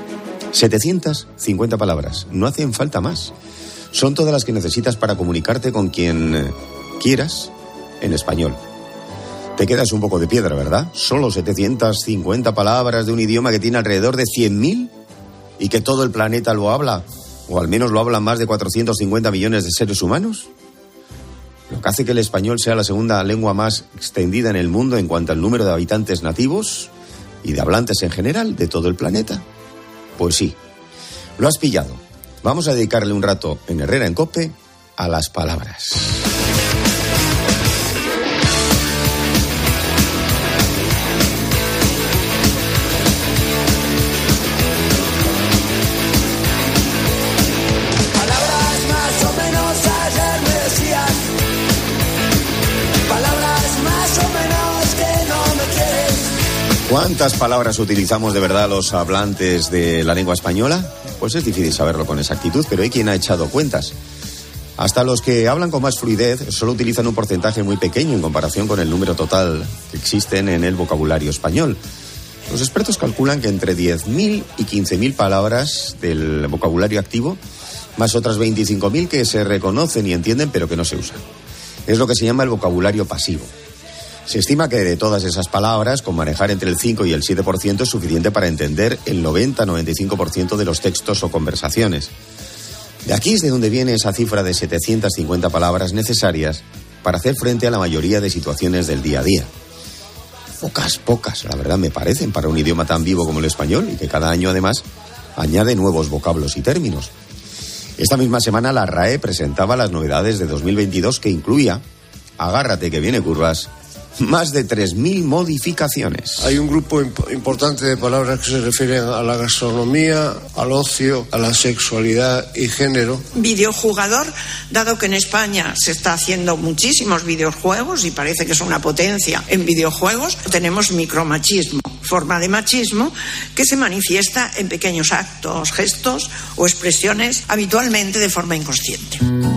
750 palabras, no hacen falta más. Son todas las que necesitas para comunicarte con quien quieras en español. Te quedas un poco de piedra, ¿verdad? Solo 750 palabras de un idioma que tiene alrededor de 100.000 y que todo el planeta lo habla, o al menos lo hablan más de 450 millones de seres humanos. Lo que hace que el español sea la segunda lengua más extendida en el mundo en cuanto al número de habitantes nativos y de hablantes en general de todo el planeta. Pues sí, lo has pillado. Vamos a dedicarle un rato en Herrera en COPE a las palabras. ¿Cuántas palabras utilizamos de verdad los hablantes de la lengua española? Pues es difícil saberlo con exactitud, pero hay quien ha echado cuentas. Hasta los que hablan con más fluidez solo utilizan un porcentaje muy pequeño en comparación con el número total que existen en el vocabulario español. Los expertos calculan que entre 10.000 y 15.000 palabras del vocabulario activo, más otras 25.000 que se reconocen y entienden pero que no se usan. Es lo que se llama el vocabulario pasivo. Se estima que de todas esas palabras, con manejar entre el 5 y el 7% es suficiente para entender el 90-95% de los textos o conversaciones. De aquí es de donde viene esa cifra de 750 palabras necesarias para hacer frente a la mayoría de situaciones del día a día. Pocas, la verdad me parecen, para un idioma tan vivo como el español y que cada año además añade nuevos vocablos y términos. Esta misma semana la RAE presentaba las novedades de 2022 que incluía, agárrate que viene curvas, más de 3.000 modificaciones. Hay un grupo importante de palabras que se refieren a la gastronomía, al ocio, a la sexualidad y género. Videojugador, dado que en España se está haciendo muchísimos videojuegos y parece que es una potencia en videojuegos, tenemos micromachismo, forma de machismo que se manifiesta en pequeños actos, gestos o expresiones habitualmente de forma inconsciente.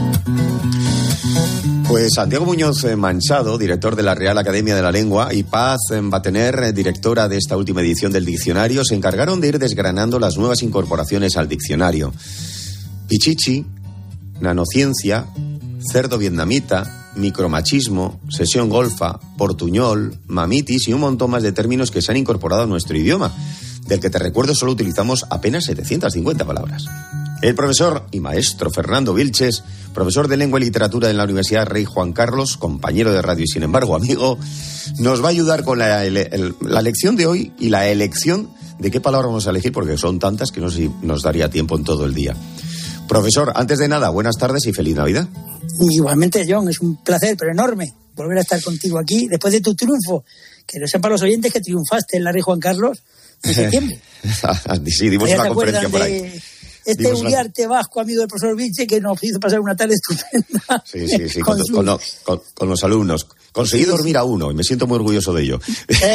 Pues Santiago Muñoz Manchado, director de la Real Academia de la Lengua, y Paz Batener, directora de esta última edición del diccionario, se encargaron de ir desgranando las nuevas incorporaciones al diccionario. Pichichi, nanociencia, cerdo vietnamita, micromachismo, sesión golfa, portuñol, mamitis y un montón más de términos que se han incorporado a nuestro idioma, del que te recuerdo solo utilizamos apenas 750 palabras. El profesor y maestro Fernando Vilches, profesor de Lengua y Literatura en la Universidad Rey Juan Carlos, compañero de radio y sin embargo amigo, nos va a ayudar con la lección de hoy y la elección de qué palabra vamos a elegir, porque son tantas que no sé si nos daría tiempo en todo el día. Profesor, antes de nada, buenas tardes y feliz Navidad. Igualmente, John, es un placer, pero enorme, volver a estar contigo aquí después de tu triunfo. Que lo sepan los oyentes que triunfaste en la Rey Juan Carlos en septiembre. Sí, dimos una conferencia por ahí. Este Uriarte Vasco, amigo del profesor Vilche, que nos hizo pasar una tarde estupenda. Sí, con los alumnos. Conseguí dormir a uno y me siento muy orgulloso de ello.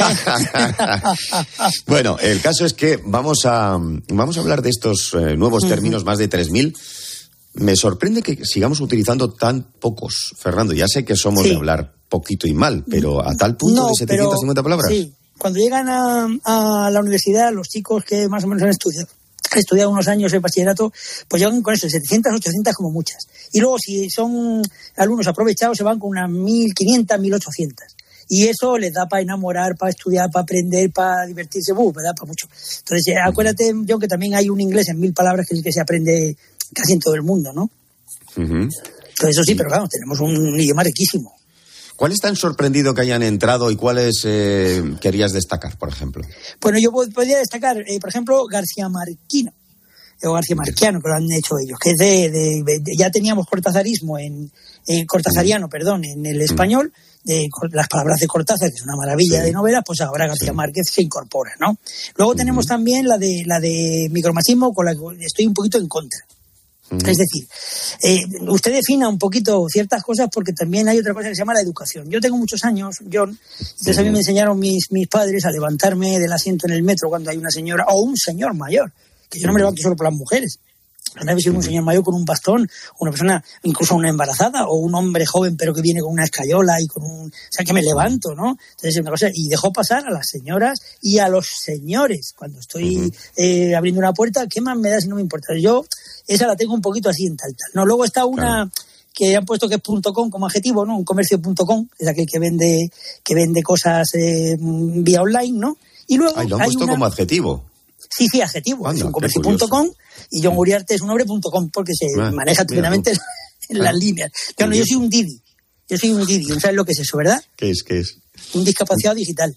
Bueno, el caso es que vamos a hablar de estos nuevos términos, más de 3.000. Me sorprende que sigamos utilizando tan pocos, Fernando. Ya sé que somos de hablar poquito y mal, pero a tal punto de 750 palabras. Sí, cuando llegan a la universidad, los chicos que más o menos han estudiado unos años el bachillerato, pues llegan con eso, 700, 800 como muchas. Y luego si son alumnos aprovechados se van con unas 1.500, 1.800. Y eso les da para enamorar, para estudiar, para aprender, para divertirse, me da para mucho. Entonces, acuérdate, John, que también hay un inglés en 1.000 palabras que es el que se aprende casi en todo el mundo, ¿no? Entonces, eso sí, pero claro, tenemos un idioma riquísimo. ¿Cuáles te han sorprendido que hayan entrado y cuáles querías destacar, por ejemplo? Bueno, yo podría destacar, por ejemplo, García Marquino, o García Marquiano, que lo han hecho ellos, que es ya teníamos cortazarismo cortazariano, en el español, de las palabras de Cortázar, que es una maravilla de novela, pues ahora García Márquez se incorpora, ¿no? Luego tenemos también la de micromachismo, con la que estoy un poquito en contra. Es decir, usted defina un poquito ciertas cosas porque también hay otra cosa que se llama la educación. Yo tengo muchos años, John, entonces a mí me enseñaron mis padres a levantarme del asiento en el metro cuando hay una señora o un señor mayor, que yo no me levanto solo por las mujeres. Una vez un señor mayor con un bastón, una persona, incluso una embarazada, o un hombre joven pero que viene con una escayola y o sea, que me levanto, ¿no? Entonces es una cosa, y dejo pasar a las señoras y a los señores cuando estoy abriendo una puerta. ¿Qué más me da si no me importa? Yo esa la tengo un poquito así en tal. No, luego está una que han puesto que es .com como adjetivo, ¿no? Un comercio.com, es aquel que vende cosas vía online, ¿no? Y luego lo han puesto como adjetivo. Sí, adjetivo. Anda, es un comercio.com y John Uriarte es un hombre.com porque se maneja plenamente en las líneas. Claro, yo soy un Didi. ¿Sabes lo que es eso, verdad? ¿Qué es? Un discapacitado digital.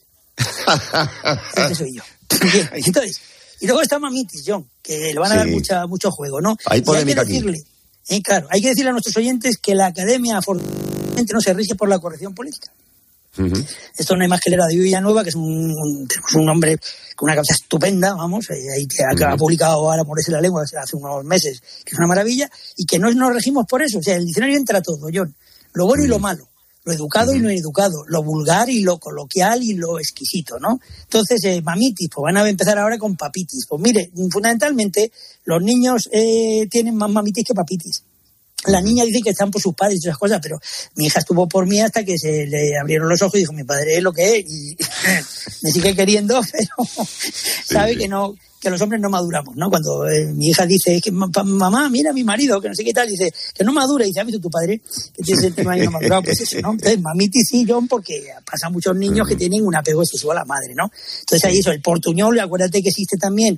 Ese soy yo. Bien, entonces, y luego está Mamitis, John, que le van a dar mucho juego, ¿no? Hay polémica aquí. Claro, hay que decirle a nuestros oyentes que la academia afortunadamente no se rige por la corrección política. Esto no hay más que leer a David Villanueva, que es tenemos un hombre con una cabeza estupenda, vamos, ahí que ha publicado ahora Amores en la Lengua hace unos meses, que es una maravilla, y que no nos regimos por eso. O sea, el diccionario entra todo, John, lo bueno y lo malo, lo educado y lo ineducado, lo vulgar y lo coloquial y lo exquisito, ¿no? Entonces, mamitis, pues van a empezar ahora con papitis. Pues mire, fundamentalmente los niños tienen más mamitis que papitis. La niña dice que están por sus padres y esas cosas, pero mi hija estuvo por mí hasta que se le abrieron los ojos y dijo, mi padre es lo que es, y me sigue queriendo, pero sabe que no, que los hombres no maduramos, ¿no? Cuando mi hija dice, que mamá, mira a mi marido, que no sé qué tal, dice, que no madura, y dice, ¿has visto tu padre? Que tiene el tema de no madurado, pues eso, ¿no? Entonces, mamitis sí, John, porque pasan muchos niños que tienen un apego excesivo a la madre, ¿no? Entonces ahí eso, el portuñol, acuérdate que existe también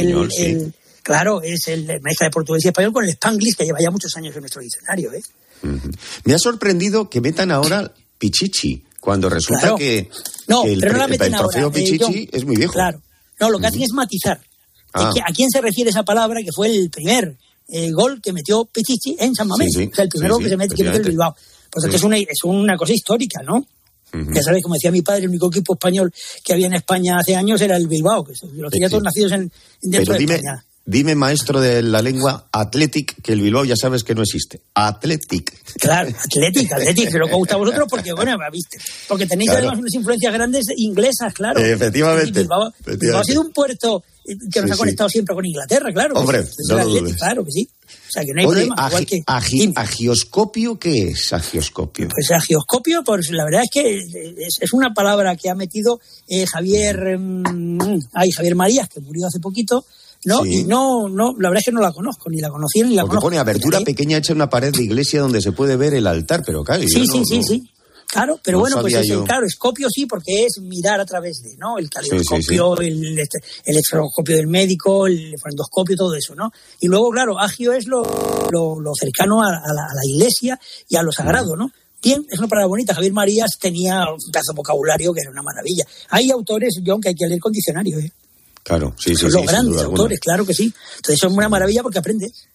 Claro, es la mezcla de portugués y español con el Spanglish, que lleva ya muchos años en nuestro diccionario, ¿eh? Me ha sorprendido que metan ahora Pichichi, cuando resulta que el trofeo Pichichi es muy viejo. Claro. No, lo que hacen es matizar. ¿A quién se refiere esa palabra? Que fue el primer gol que metió Pichichi en San Mamés. O sea, el primero que metió el Bilbao. Pues es una cosa histórica, ¿no? Ya sabes, como decía mi padre, el único equipo español que había en España hace años era el Bilbao, que los tenía todos nacidos dentro de España. Dime, maestro de la lengua, Athletic, que el Bilbao ya sabes que no existe. Athletic. Claro, Athletic, que lo que gusta a vosotros porque, bueno, viste, porque tenéis además unas influencias grandes inglesas, claro. Efectivamente. Bilbao ha sido un puerto que nos ha conectado siempre con Inglaterra, claro. Hombre, no lo dudes. Claro que sí. O sea, que no hay problema. ¿Agioscopio qué es, agioscopio? Pues agioscopio, pues la verdad es que es una palabra que ha metido Javier Marías, que murió hace poquito, ¿no? Sí. Y no, la verdad es que no la conozco, ni la conocí ni la Porque conozco. Pone abertura pequeña hecha en una pared de iglesia donde se puede ver el altar, pero claro. Sí. Claro, pero bueno, pues claro, escopio sí, porque es mirar a través de, ¿no? El caleidoscopio, el electroscopio del médico, el endoscopio, todo eso, ¿no? Y luego, claro, agio es lo cercano a la iglesia y a lo sagrado, ¿no? Bien, es una palabra bonita. Javier Marías tenía un pedazo de vocabulario que era una maravilla. Hay autores, John, que hay que leer con diccionario, ¿eh? Claro, sí. Son los grandes autores, claro que sí. Entonces son una maravilla porque aprendes.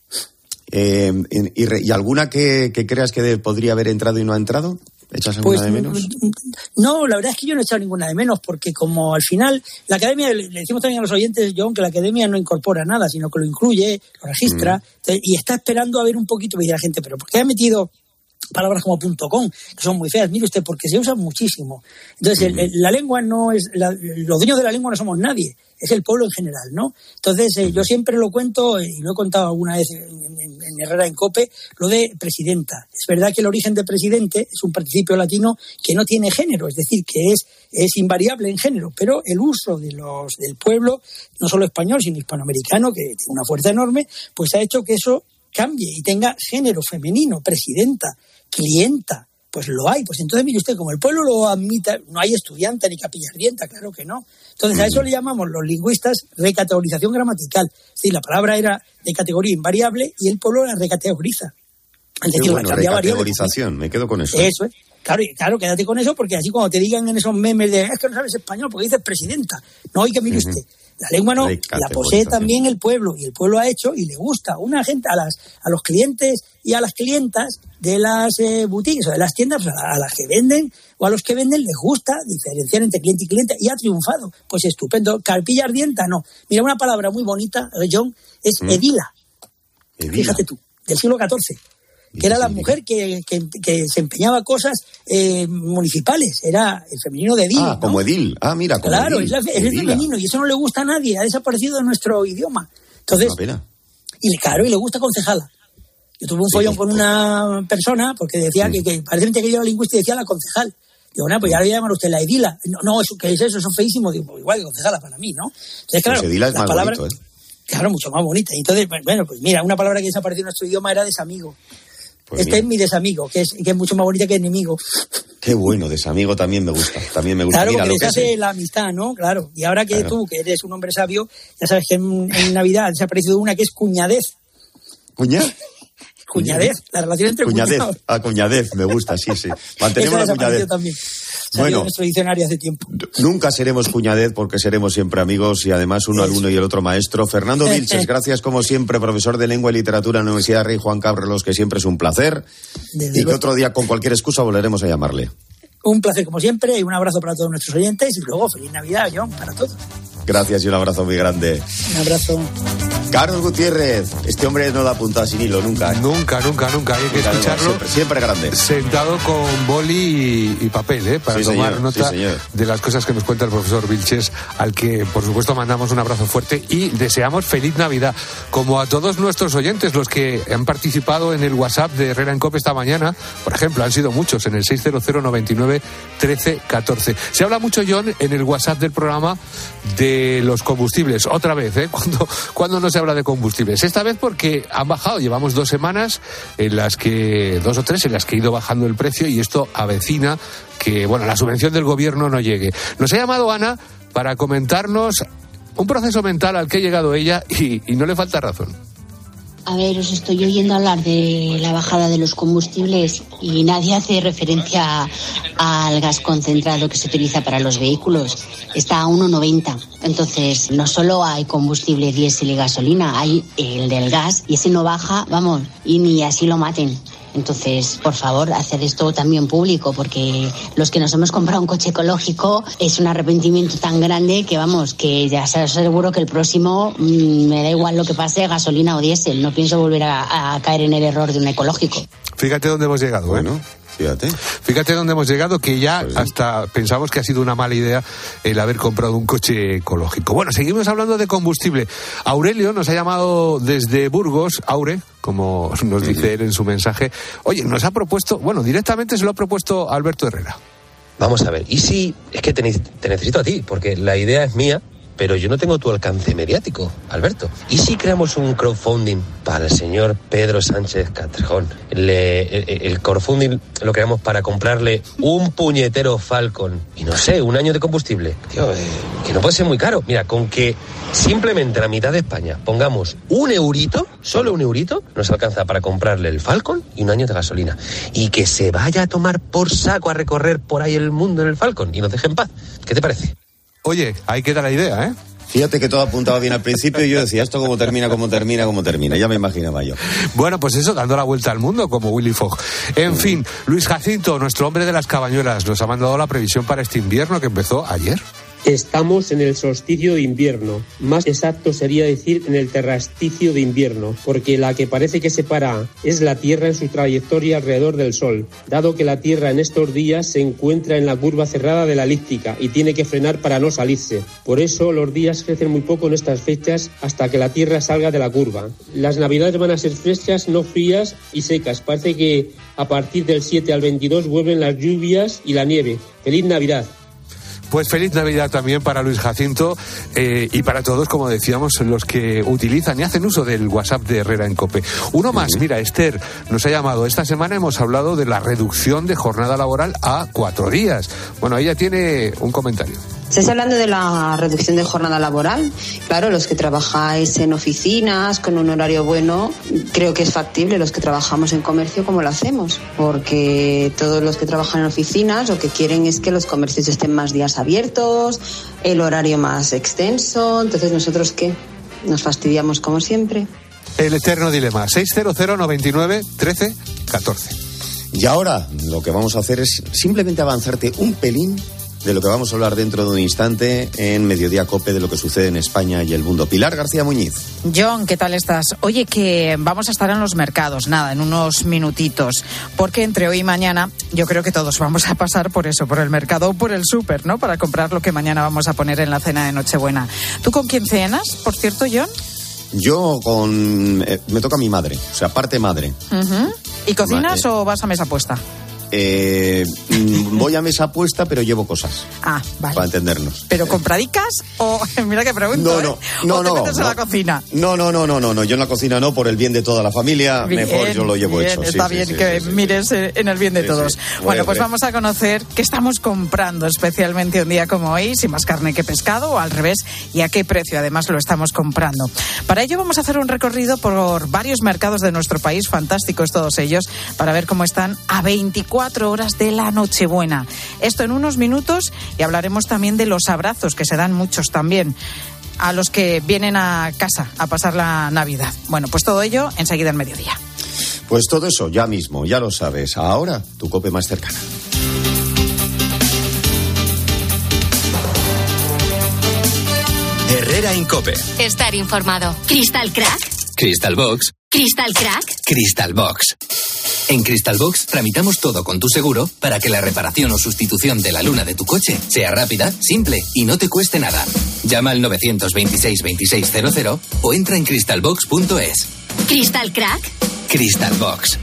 ¿Y alguna que creas que podría haber entrado y no ha entrado? ¿Echas alguna de menos? No, la verdad es que yo no he echado ninguna de menos, porque como al final la academia, le decimos también a los oyentes, John, que la academia no incorpora nada, sino que lo incluye, lo registra, y está esperando a ver un poquito, me dirá la gente, pero ¿por qué ha metido palabras como .com, que son muy feas? Mire usted, porque se usan muchísimo. Entonces, la lengua no es... los dueños de la lengua no somos nadie, es el pueblo en general, ¿no? Entonces, yo siempre lo cuento, y lo he contado alguna vez en Herrera en COPE, lo de presidenta. Es verdad que el origen de presidente es un participio latino que no tiene género, es decir, que es invariable en género, pero el uso del pueblo, no solo español, sino hispanoamericano, que tiene una fuerza enorme, pues ha hecho que eso cambie y tenga género femenino, presidenta, clienta. Pues lo hay. Pues entonces, mire usted, como el pueblo lo admita, no hay estudianta ni capilla ardienta, claro que no. Entonces, a eso le llamamos los lingüistas recategorización gramatical. Es decir, la palabra era de categoría invariable y el pueblo la recategoriza. Es decir, bueno, recategorización, me quedo con eso. Eso es. Claro, quédate con eso, porque así cuando te digan en esos memes de es que no sabes español porque dices presidenta. No, hay que mire usted. La lengua no, la posee también el pueblo, y el pueblo ha hecho y le gusta una gente a los clientes y a las clientas de las boutiques o de las tiendas, pues a las que venden o a los que venden les gusta diferenciar entre cliente y cliente, y ha triunfado. Pues estupendo. Carpilla ardienta, no. Mira, una palabra muy bonita, John, es edila. Fíjate tú, del siglo XIV. Que era la mujer que desempeñaba cosas municipales, era el femenino de edil. ¿no? Como edil. Mira, como claro, edil. es el femenino, y eso no le gusta a nadie, ha desaparecido de nuestro idioma. Entonces, y le gusta concejala. Yo tuve un follón con una persona porque decía que parece que yo era lingüista y decía la concejal. Digo, pues ya le llaman a usted la edila. No, ¿qué es eso? Eso es feísimo. Digo, pues igual que concejala para mí, ¿no? Entonces, claro, pues edila es la más palabra, bonito, claro, mucho más bonita. Y entonces, bueno, pues mira, una palabra que desapareció en nuestro idioma era desamigo. Pues es mi desamigo, que es mucho más bonita que enemigo. Qué bueno, desamigo también me gusta. Claro, mira, porque deshace la amistad, ¿no? Claro. Y ahora que tú, que eres un hombre sabio, ya sabes que en Navidad ha desaparecido una que es cuñadez. Cuñadez, la relación entre cuñados. Cuñadez, me gusta, sí. Mantenemos la cuñadez. También. Bueno, en nuestro diccionario hace tiempo. Nunca seremos cuñadez porque seremos siempre amigos, y además uno alumno y el otro maestro. Fernando Vilches, gracias como siempre, profesor de Lengua y Literatura en la Universidad Rey Juan Carlos, que siempre es un placer. Y que otro día, con cualquier excusa, volveremos a llamarle. Un placer como siempre, y un abrazo para todos nuestros oyentes, y luego feliz Navidad, John, para todos. Gracias y un abrazo muy grande. Un abrazo. Carlos Gutiérrez, este hombre no da puntada sin hilo, nunca. Nunca. Hay que escucharlo. Siempre grande. Sentado con boli y papel, para tomar nota de las cosas que nos cuenta el profesor Vilches, al que, por supuesto, mandamos un abrazo fuerte y deseamos feliz Navidad. Como a todos nuestros oyentes, los que han participado en el WhatsApp de Herrera en COPE esta mañana, por ejemplo, han sido muchos, en el 600 99 13 14. Se habla mucho, John, en el WhatsApp del programa de los combustibles. Otra vez, cuando no se habla de combustibles. Esta vez porque han bajado. Llevamos 2 semanas en las que, 2 o 3, en las que ha ido bajando el precio, y esto avecina que, la subvención del gobierno no llegue. Nos ha llamado Ana para comentarnos un proceso mental al que ha llegado ella, y no le falta razón. A ver, os estoy oyendo hablar de la bajada de los combustibles y nadie hace referencia al gas concentrado que se utiliza para los vehículos. Está a 1,90. Entonces, no solo hay combustible diésel y gasolina, hay el del gas y ese no baja, vamos, y ni así lo maten. Entonces, por favor, hacer esto también público, porque los que nos hemos comprado un coche ecológico es un arrepentimiento tan grande que, vamos, que ya se os aseguro que el próximo me da igual lo que pase, gasolina o diésel. No pienso volver a caer en el error de un ecológico. Fíjate dónde hemos llegado, Bueno, Fíjate dónde hemos llegado, que ya hasta pensamos que ha sido una mala idea el haber comprado un coche ecológico. Bueno, seguimos hablando de combustible. Aurelio nos ha llamado desde Burgos, Aure, como nos dice él en su mensaje. Oye, nos ha propuesto, bueno, directamente se lo ha propuesto Alberto Herrera. Vamos a ver, y si es que te necesito a ti, porque la idea es mía, pero yo no tengo tu alcance mediático, Alberto. ¿Y si creamos un crowdfunding para el señor Pedro Sánchez Castrejón? El crowdfunding lo creamos para comprarle un puñetero Falcon y, no sé, 1 año de combustible. Tío, que no puede ser muy caro. Mira, con que simplemente la mitad de España pongamos 1 eurito, solo 1 eurito, nos alcanza para comprarle el Falcon y 1 año de gasolina. Y que se vaya a tomar por saco a recorrer por ahí el mundo en el Falcon y nos deje en paz. ¿Qué te parece? Oye, ahí queda la idea, ¿eh? Fíjate que todo apuntaba bien al principio y yo decía, esto cómo termina, ya me imaginaba yo. Bueno, pues eso, dando la vuelta al mundo, como Willy Fogg. En fin, Luis Jacinto, nuestro hombre de las cabañuelas, nos ha mandado la previsión para este invierno que empezó ayer. Estamos en el solsticio de invierno, más exacto sería decir en el terrasticio de invierno, porque la que parece que separa es la Tierra en su trayectoria alrededor del Sol, dado que la Tierra en estos días se encuentra en la curva cerrada de la elíptica y tiene que frenar para no salirse. Por eso los días crecen muy poco en estas fechas hasta que la Tierra salga de la curva. Las Navidades van a ser frescas, no frías y secas. Parece que a partir del 7 al 22 vuelven las lluvias y la nieve. ¡Feliz Navidad! Pues feliz Navidad también para Luis Jacinto y para todos, como decíamos, los que utilizan y hacen uso del WhatsApp de Herrera en COPE. Uno más, mira, Esther nos ha llamado. Esta semana hemos hablado de la reducción de jornada laboral a 4 días. Bueno, ella tiene un comentario. ¿Estáis hablando de la reducción de jornada laboral? Claro, los que trabajáis en oficinas con un horario bueno, creo que es factible. Los que trabajamos en comercio, ¿cómo lo hacemos? Porque todos los que trabajan en oficinas lo que quieren es que los comercios estén más días abiertos, el horario más extenso. Entonces, ¿nosotros qué? Nos fastidiamos como siempre. El eterno dilema, 600 99 13 14. Y ahora lo que vamos a hacer es simplemente avanzarte un pelín de lo que vamos a hablar dentro de un instante en Mediodía COPE, de lo que sucede en España y el mundo. Pilar García Muñiz. John, ¿qué tal estás? Oye, que vamos a estar en los mercados, nada, en unos minutitos, porque entre hoy y mañana yo creo que todos vamos a pasar por eso, por el mercado o por el súper, ¿no? Para comprar lo que mañana vamos a poner en la cena de Nochebuena. ¿Tú con quién cenas, por cierto, John? Yo me toca mi madre, o sea, parte madre. Uh-huh. ¿Y cocinas o vas a mesa puesta? Voy a mesa puesta, pero llevo cosas. Ah, vale. Para entendernos. ¿Pero compradicas o...? Mira que pregunto, No, ¿o te metes en la cocina? No, yo en la cocina no, por el bien de toda la familia, bien, mejor yo lo llevo hecho. Está bien que mires en el bien de todos. Sí. Bueno, pues vamos a conocer qué estamos comprando, especialmente un día como hoy, si más carne que pescado o al revés, y a qué precio además lo estamos comprando. Para ello vamos a hacer un recorrido por varios mercados de nuestro país, fantásticos todos ellos, para ver cómo están a 24 horas de la Nochebuena. Esto en unos minutos, y hablaremos también de los abrazos, que se dan muchos también a los que vienen a casa a pasar la Navidad. Bueno, pues todo ello enseguida en Mediodía. Pues todo eso ya mismo, ya lo sabes. Ahora, tu COPE más cercana. Herrera en COPE. Estar informado. Crystal Crack. Crystal Box. Crystal Crack. Crystal Box. En Crystal Box tramitamos todo con tu seguro para que la reparación o sustitución de la luna de tu coche sea rápida, simple y no te cueste nada. Llama al 926 2600 o entra en crystalbox.es. Crystal Crack. Crystal Box.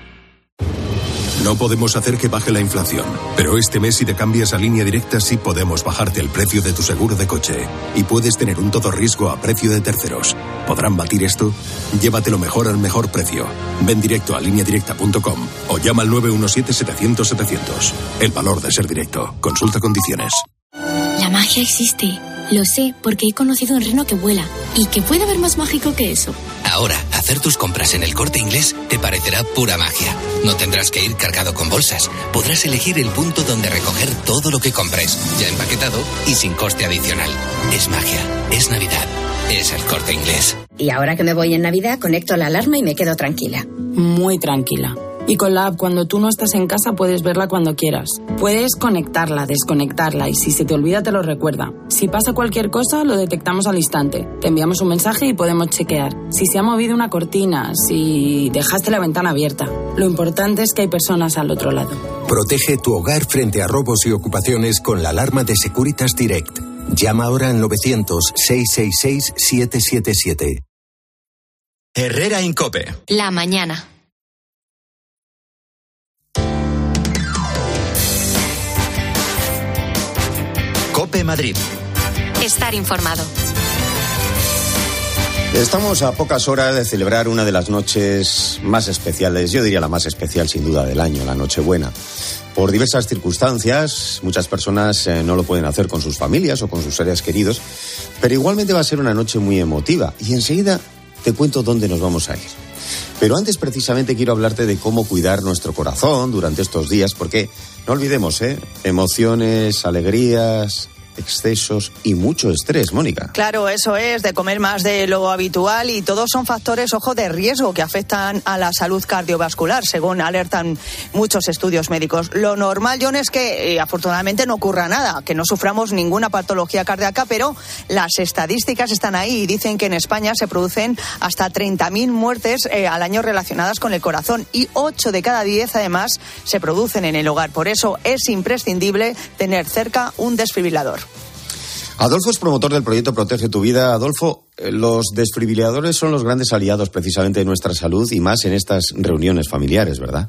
No podemos hacer que baje la inflación, pero este mes si te cambias a Línea Directa sí podemos bajarte el precio de tu seguro de coche. Y puedes tener un todo riesgo a precio de terceros. ¿Podrán batir esto? Llévatelo mejor al mejor precio. Ven directo a lineadirecta.com o llama al 917-700-700. El valor de ser directo. Consulta condiciones. La magia existe Lo sé porque he conocido un reno que vuela. ¿Y qué puede haber más mágico que eso? Ahora, hacer tus compras en El Corte Inglés te parecerá pura magia. No tendrás que ir cargado con bolsas. Podrás elegir el punto donde recoger todo lo que compres, ya empaquetado y sin coste adicional. Es magia, es Navidad, es El Corte Inglés. Y ahora que me voy en Navidad, conecto la alarma y me quedo tranquila. Muy tranquila. Y con la app, cuando tú no estás en casa, puedes verla cuando quieras. Puedes conectarla, desconectarla y si se te olvida te lo recuerda. Si pasa cualquier cosa, lo detectamos al instante. Te enviamos un mensaje y podemos chequear. Si se ha movido una cortina, si dejaste la ventana abierta. Lo importante es que hay personas al otro lado. Protege tu hogar frente a robos y ocupaciones con la alarma de Securitas Direct. Llama ahora al 900-666-777. Herrera Incope. La mañana. Cope Madrid. Estar informado. Estamos a pocas horas de celebrar una de las noches más especiales, yo diría la más especial sin duda del año, la Nochebuena. Por diversas circunstancias, muchas personas no lo pueden hacer con sus familias o con sus seres queridos, pero igualmente va a ser una noche muy emotiva y enseguida te cuento dónde nos vamos a ir. Pero antes precisamente quiero hablarte de cómo cuidar nuestro corazón durante estos días, porque no olvidemos, emociones, alegrías, excesos y mucho estrés, Mónica. Claro, eso es, de comer más de lo habitual y todos son factores, ojo, de riesgo que afectan a la salud cardiovascular, según alertan muchos estudios médicos. Lo normal, John, es que afortunadamente no ocurra nada, que no suframos ninguna patología cardíaca, pero las estadísticas están ahí y dicen que en España se producen hasta 30.000 muertes al año relacionadas con el corazón y 8 de cada 10 además se producen en el hogar. Por eso es imprescindible tener cerca un desfibrilador. Adolfo es promotor del proyecto Protege tu Vida. Adolfo, los desfibriladores son los grandes aliados precisamente de nuestra salud y más en estas reuniones familiares, ¿verdad?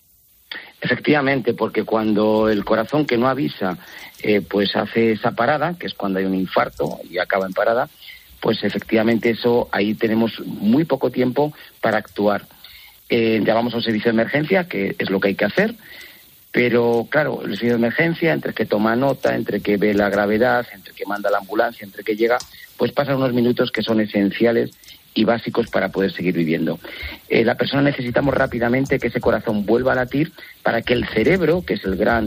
Efectivamente, porque cuando el corazón que no avisa pues hace esa parada, que es cuando hay un infarto y acaba en parada, pues efectivamente eso ahí tenemos muy poco tiempo para actuar. Llamamos a un servicio de emergencia, que es lo que hay que hacer. Pero, claro, el servicio de emergencia, entre que toma nota, entre que ve la gravedad, entre que manda la ambulancia, entre que llega, pues pasan unos minutos que son esenciales y básicos para poder seguir viviendo. La persona necesitamos rápidamente que ese corazón vuelva a latir para que el cerebro, que es el gran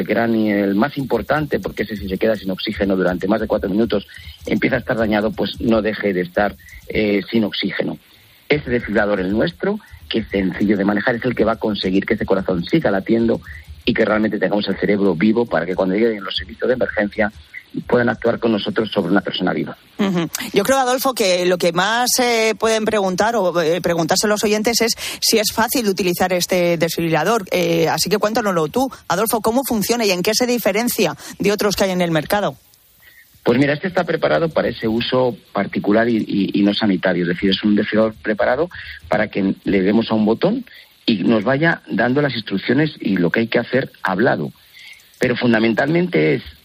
y el más importante, porque ese si se queda sin oxígeno durante más de 4 minutos, empieza a estar dañado, pues no deje de estar sin oxígeno. Ese desfibrilador, el nuestro, que es sencillo de manejar, es el que va a conseguir que ese corazón siga latiendo y que realmente tengamos el cerebro vivo para que cuando lleguen los servicios de emergencia puedan actuar con nosotros sobre una persona viva. Uh-huh. Yo creo, Adolfo, que lo que más pueden preguntar o preguntarse los oyentes es si es fácil utilizar este desfibrilador. Así que cuéntanoslo tú, Adolfo, ¿cómo funciona y en qué se diferencia de otros que hay en el mercado? Pues mira, este está preparado para ese uso particular y no sanitario. Es decir, es un desfibrilador preparado para que le demos a un botón y nos vaya dando las instrucciones y lo que hay que hacer hablado. Pero fundamentalmente es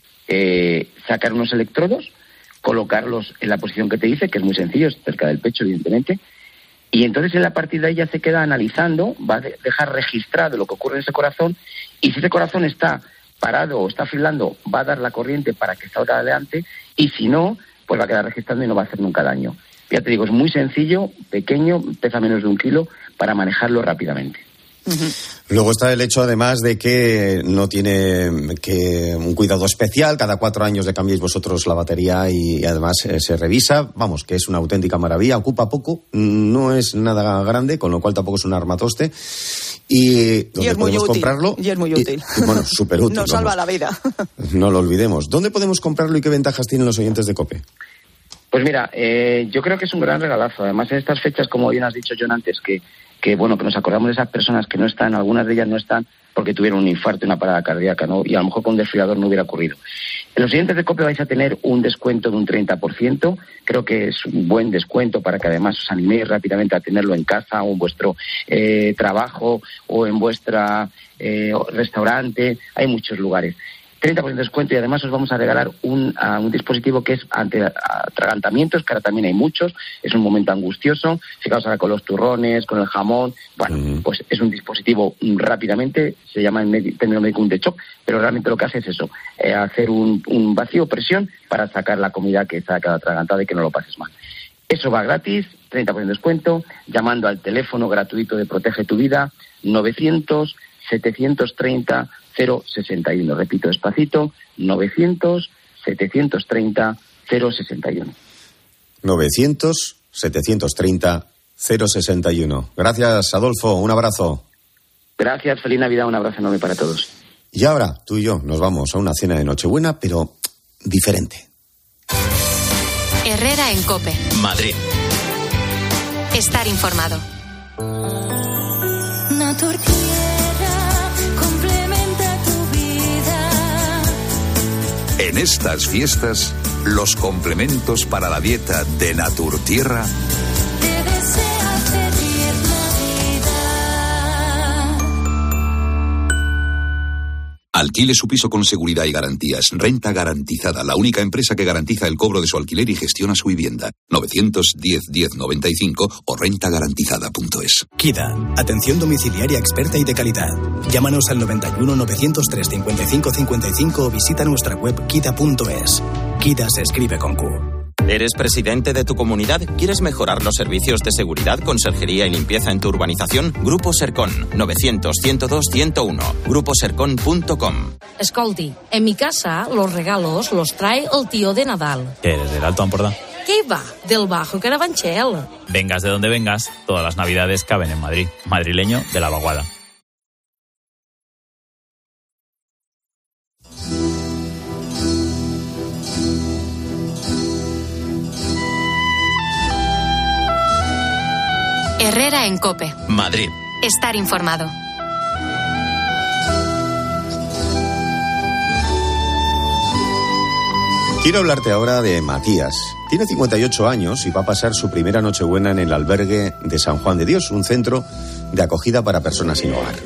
sacar unos electrodos, colocarlos en la posición que te dice, que es muy sencillo, es cerca del pecho, evidentemente, y entonces en la partida de ahí ya se queda analizando, va a dejar registrado lo que ocurre en ese corazón, y si ese corazón está parado o está fibrando, va a dar la corriente para que salga adelante, y si no, pues va a quedar registrando y no va a hacer nunca daño. Ya te digo, es muy sencillo, pequeño, pesa menos de 1 kilo, para manejarlo rápidamente. Uh-huh. Luego está el hecho, además, de que no tiene que un cuidado especial. Cada 4 años le cambiáis vosotros la batería y además se revisa. Vamos, que es una auténtica maravilla. Ocupa poco, no es nada grande, con lo cual tampoco es un armatoste. Y ¿dónde podemos comprarlo? Y es muy útil. Bueno, súper útil. Nos salva la vida. No lo olvidemos. ¿Dónde podemos comprarlo y qué ventajas tienen los oyentes de COPE? Pues mira, yo creo que es un gran regalazo. Además, en estas fechas, como bien has dicho, John, antes, que nos acordamos de esas personas que no están, algunas de ellas no están porque tuvieron un infarto y una parada cardíaca, ¿no? Y a lo mejor con un desfibrilador no hubiera ocurrido. En los siguientes de COPE vais a tener un descuento de un 30%. Creo que es un buen descuento para que además os animéis rápidamente a tenerlo en casa o en vuestro trabajo o en vuestra restaurante. Hay muchos lugares. 30% de descuento, y además os vamos a regalar un dispositivo que es ante atragantamientos, que ahora también hay muchos, es un momento angustioso, fijaos ahora con los turrones, con el jamón, bueno, pues es un dispositivo rápidamente, se llama en término médico un de-shock, pero realmente lo que hace es eso, hacer un vacío, presión, para sacar la comida que está atragantada y que no lo pases mal. Eso va gratis, 30% de descuento, llamando al teléfono gratuito de Protege tu Vida, 900-730-061. Repito despacito, 900-730-061. 900-730-061. Gracias, Adolfo. Un abrazo. Gracias, feliz Navidad, un abrazo enorme para todos. Y ahora, tú y yo nos vamos a una cena de Nochebuena, pero diferente. Herrera en COPE. Madrid. Estar informado. En estas fiestas, los complementos para la dieta de Naturtierra alquile su piso con seguridad y garantías. Renta Garantizada, la única empresa que garantiza el cobro de su alquiler y gestiona su vivienda. 910-1095 o rentagarantizada.es. Kida, atención domiciliaria experta y de calidad. Llámanos al 91 903 55 55 o visita nuestra web kida.es. Kida se escribe con Q. ¿Eres presidente de tu comunidad? ¿Quieres mejorar los servicios de seguridad, conserjería y limpieza en tu urbanización? Grupo Sercon, 900-102-101. gruposercon.com. Escolti, en mi casa los regalos los trae el tío de Nadal. ¿Qué eres, del Alto Ampurdá? ¿Qué va? Del Bajo Carabanchel. Vengas de donde vengas, todas las navidades caben en Madrid. Madrileño de la vaguada. Herrera en COPE. Madrid. Estar informado. Quiero hablarte ahora de Matías. Tiene 58 años y va a pasar su primera Nochebuena en el albergue de San Juan de Dios, un centro de acogida para personas sin hogar.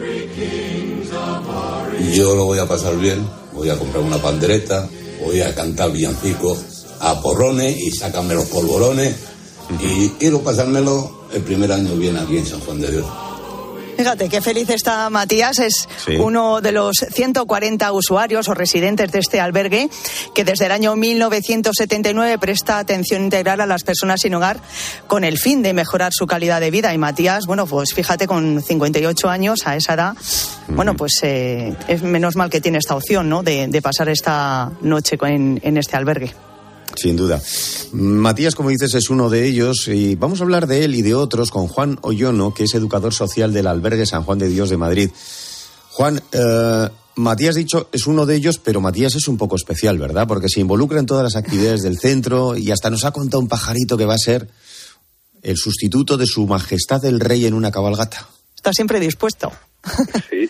Yo lo voy a pasar bien, voy a comprar una pandereta, voy a cantar villancicos a porrones y sacarme los polvorones y quiero pasármelo el primer año bien aquí en San Juan de Dios. Fíjate qué feliz está Matías, es uno de los 140 usuarios o residentes de este albergue que desde el año 1979 presta atención integral a las personas sin hogar con el fin de mejorar su calidad de vida. Y Matías, bueno, pues fíjate, con 58 años, a esa edad, bueno, pues es menos mal que tiene esta opción, ¿no?, de pasar esta noche en este albergue. Sin duda. Matías, como dices, es uno de ellos y vamos a hablar de él y de otros con Juan Ollono, que es educador social del albergue San Juan de Dios de Madrid. Juan, Matías, dicho, es uno de ellos, pero Matías es un poco especial, ¿verdad? Porque se involucra en todas las actividades del centro y hasta nos ha contado un pajarito que va a ser el sustituto de Su Majestad el Rey en una cabalgata. Está siempre dispuesto. Sí.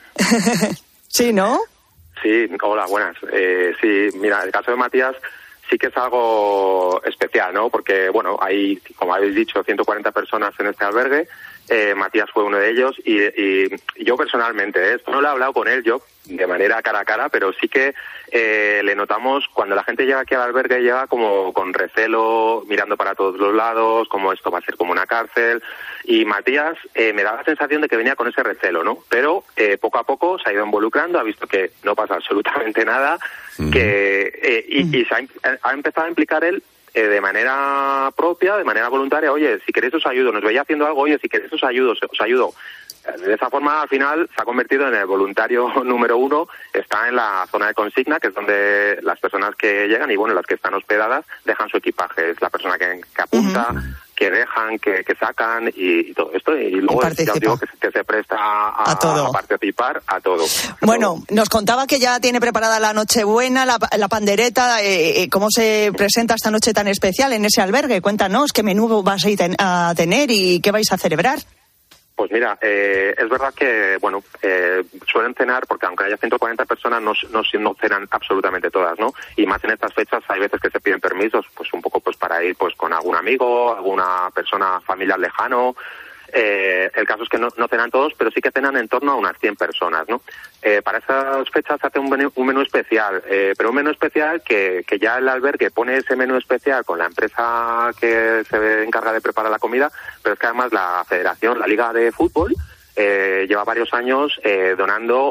Sí, ¿no? Sí, hola, buenas. Sí, mira, el caso de Matías sí que es algo especial, ¿no? Porque, bueno, hay, como habéis dicho, 140 personas en este albergue. Matías fue uno de ellos y yo personalmente, esto no lo he hablado con él yo de manera cara a cara, pero sí que le notamos cuando la gente llega aquí al albergue, llega como con recelo, mirando para todos los lados, como esto va a ser como una cárcel. Y Matías me da la sensación de que venía con ese recelo, ¿no? Pero poco a poco se ha ido involucrando, ha visto que no pasa absolutamente nada, y se ha empezado a implicar él de manera propia, de manera voluntaria. Oye, si queréis os ayudo, nos veía haciendo algo, oye, si queréis os ayudo. De esa forma, al final, se ha convertido en el voluntario número 1, está en la zona de consigna, que es donde las personas que llegan y, bueno, las que están hospedadas, dejan su equipaje. Es la persona que apunta, que dejan, que sacan y todo esto. Y luego ya os digo que se presta a participar a todo. Bueno, nos contaba que ya tiene preparada la Nochebuena, la pandereta. ¿Cómo se presenta esta noche tan especial en ese albergue? Cuéntanos, ¿qué menú vas a tener y qué vais a celebrar? Pues mira, es verdad que, bueno, suelen cenar, porque aunque haya 140 personas, no cenan absolutamente todas, ¿no? Y más en estas fechas hay veces que se piden permisos, pues un poco pues para ir pues con algún amigo, alguna persona familiar lejano, El caso es que no cenan todos, pero sí que cenan en torno a unas 100 personas, ¿no? Para esas fechas se hace un menú especial, pero un menú especial que ya el albergue pone ese menú especial con la empresa que se encarga de preparar la comida, pero es que además la federación, la Liga de Fútbol, lleva varios años donando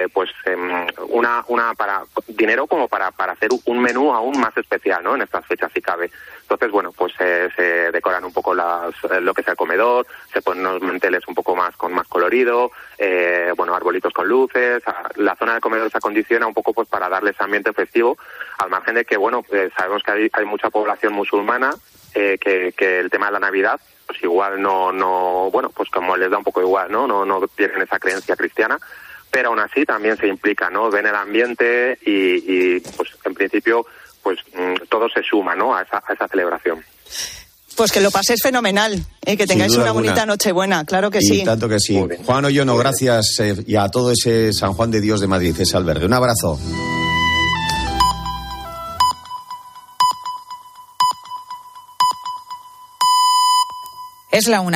dinero como para hacer un menú aún más especial, ¿no? En estas fechas si cabe. Entonces, bueno, pues se decoran un poco lo que es el comedor, se ponen unos manteles un poco más colorido, arbolitos con luces. La zona del comedor se acondiciona un poco pues para darle ese ambiente festivo, al margen de que, sabemos que hay mucha población musulmana, que el tema de la Navidad pues igual pues como les da un poco igual, no tienen esa creencia cristiana, pero aún así también se implica, ¿no? Ven el ambiente y pues en principio pues todo se suma, ¿no? a esa celebración. Pues que lo paséis fenomenal, que tengáis una bonita Nochebuena, claro que sí. Tanto que sí. Juan Ollono, gracias, y a todo ese San Juan de Dios de Madrid, ese albergue. Un abrazo. Es la 1.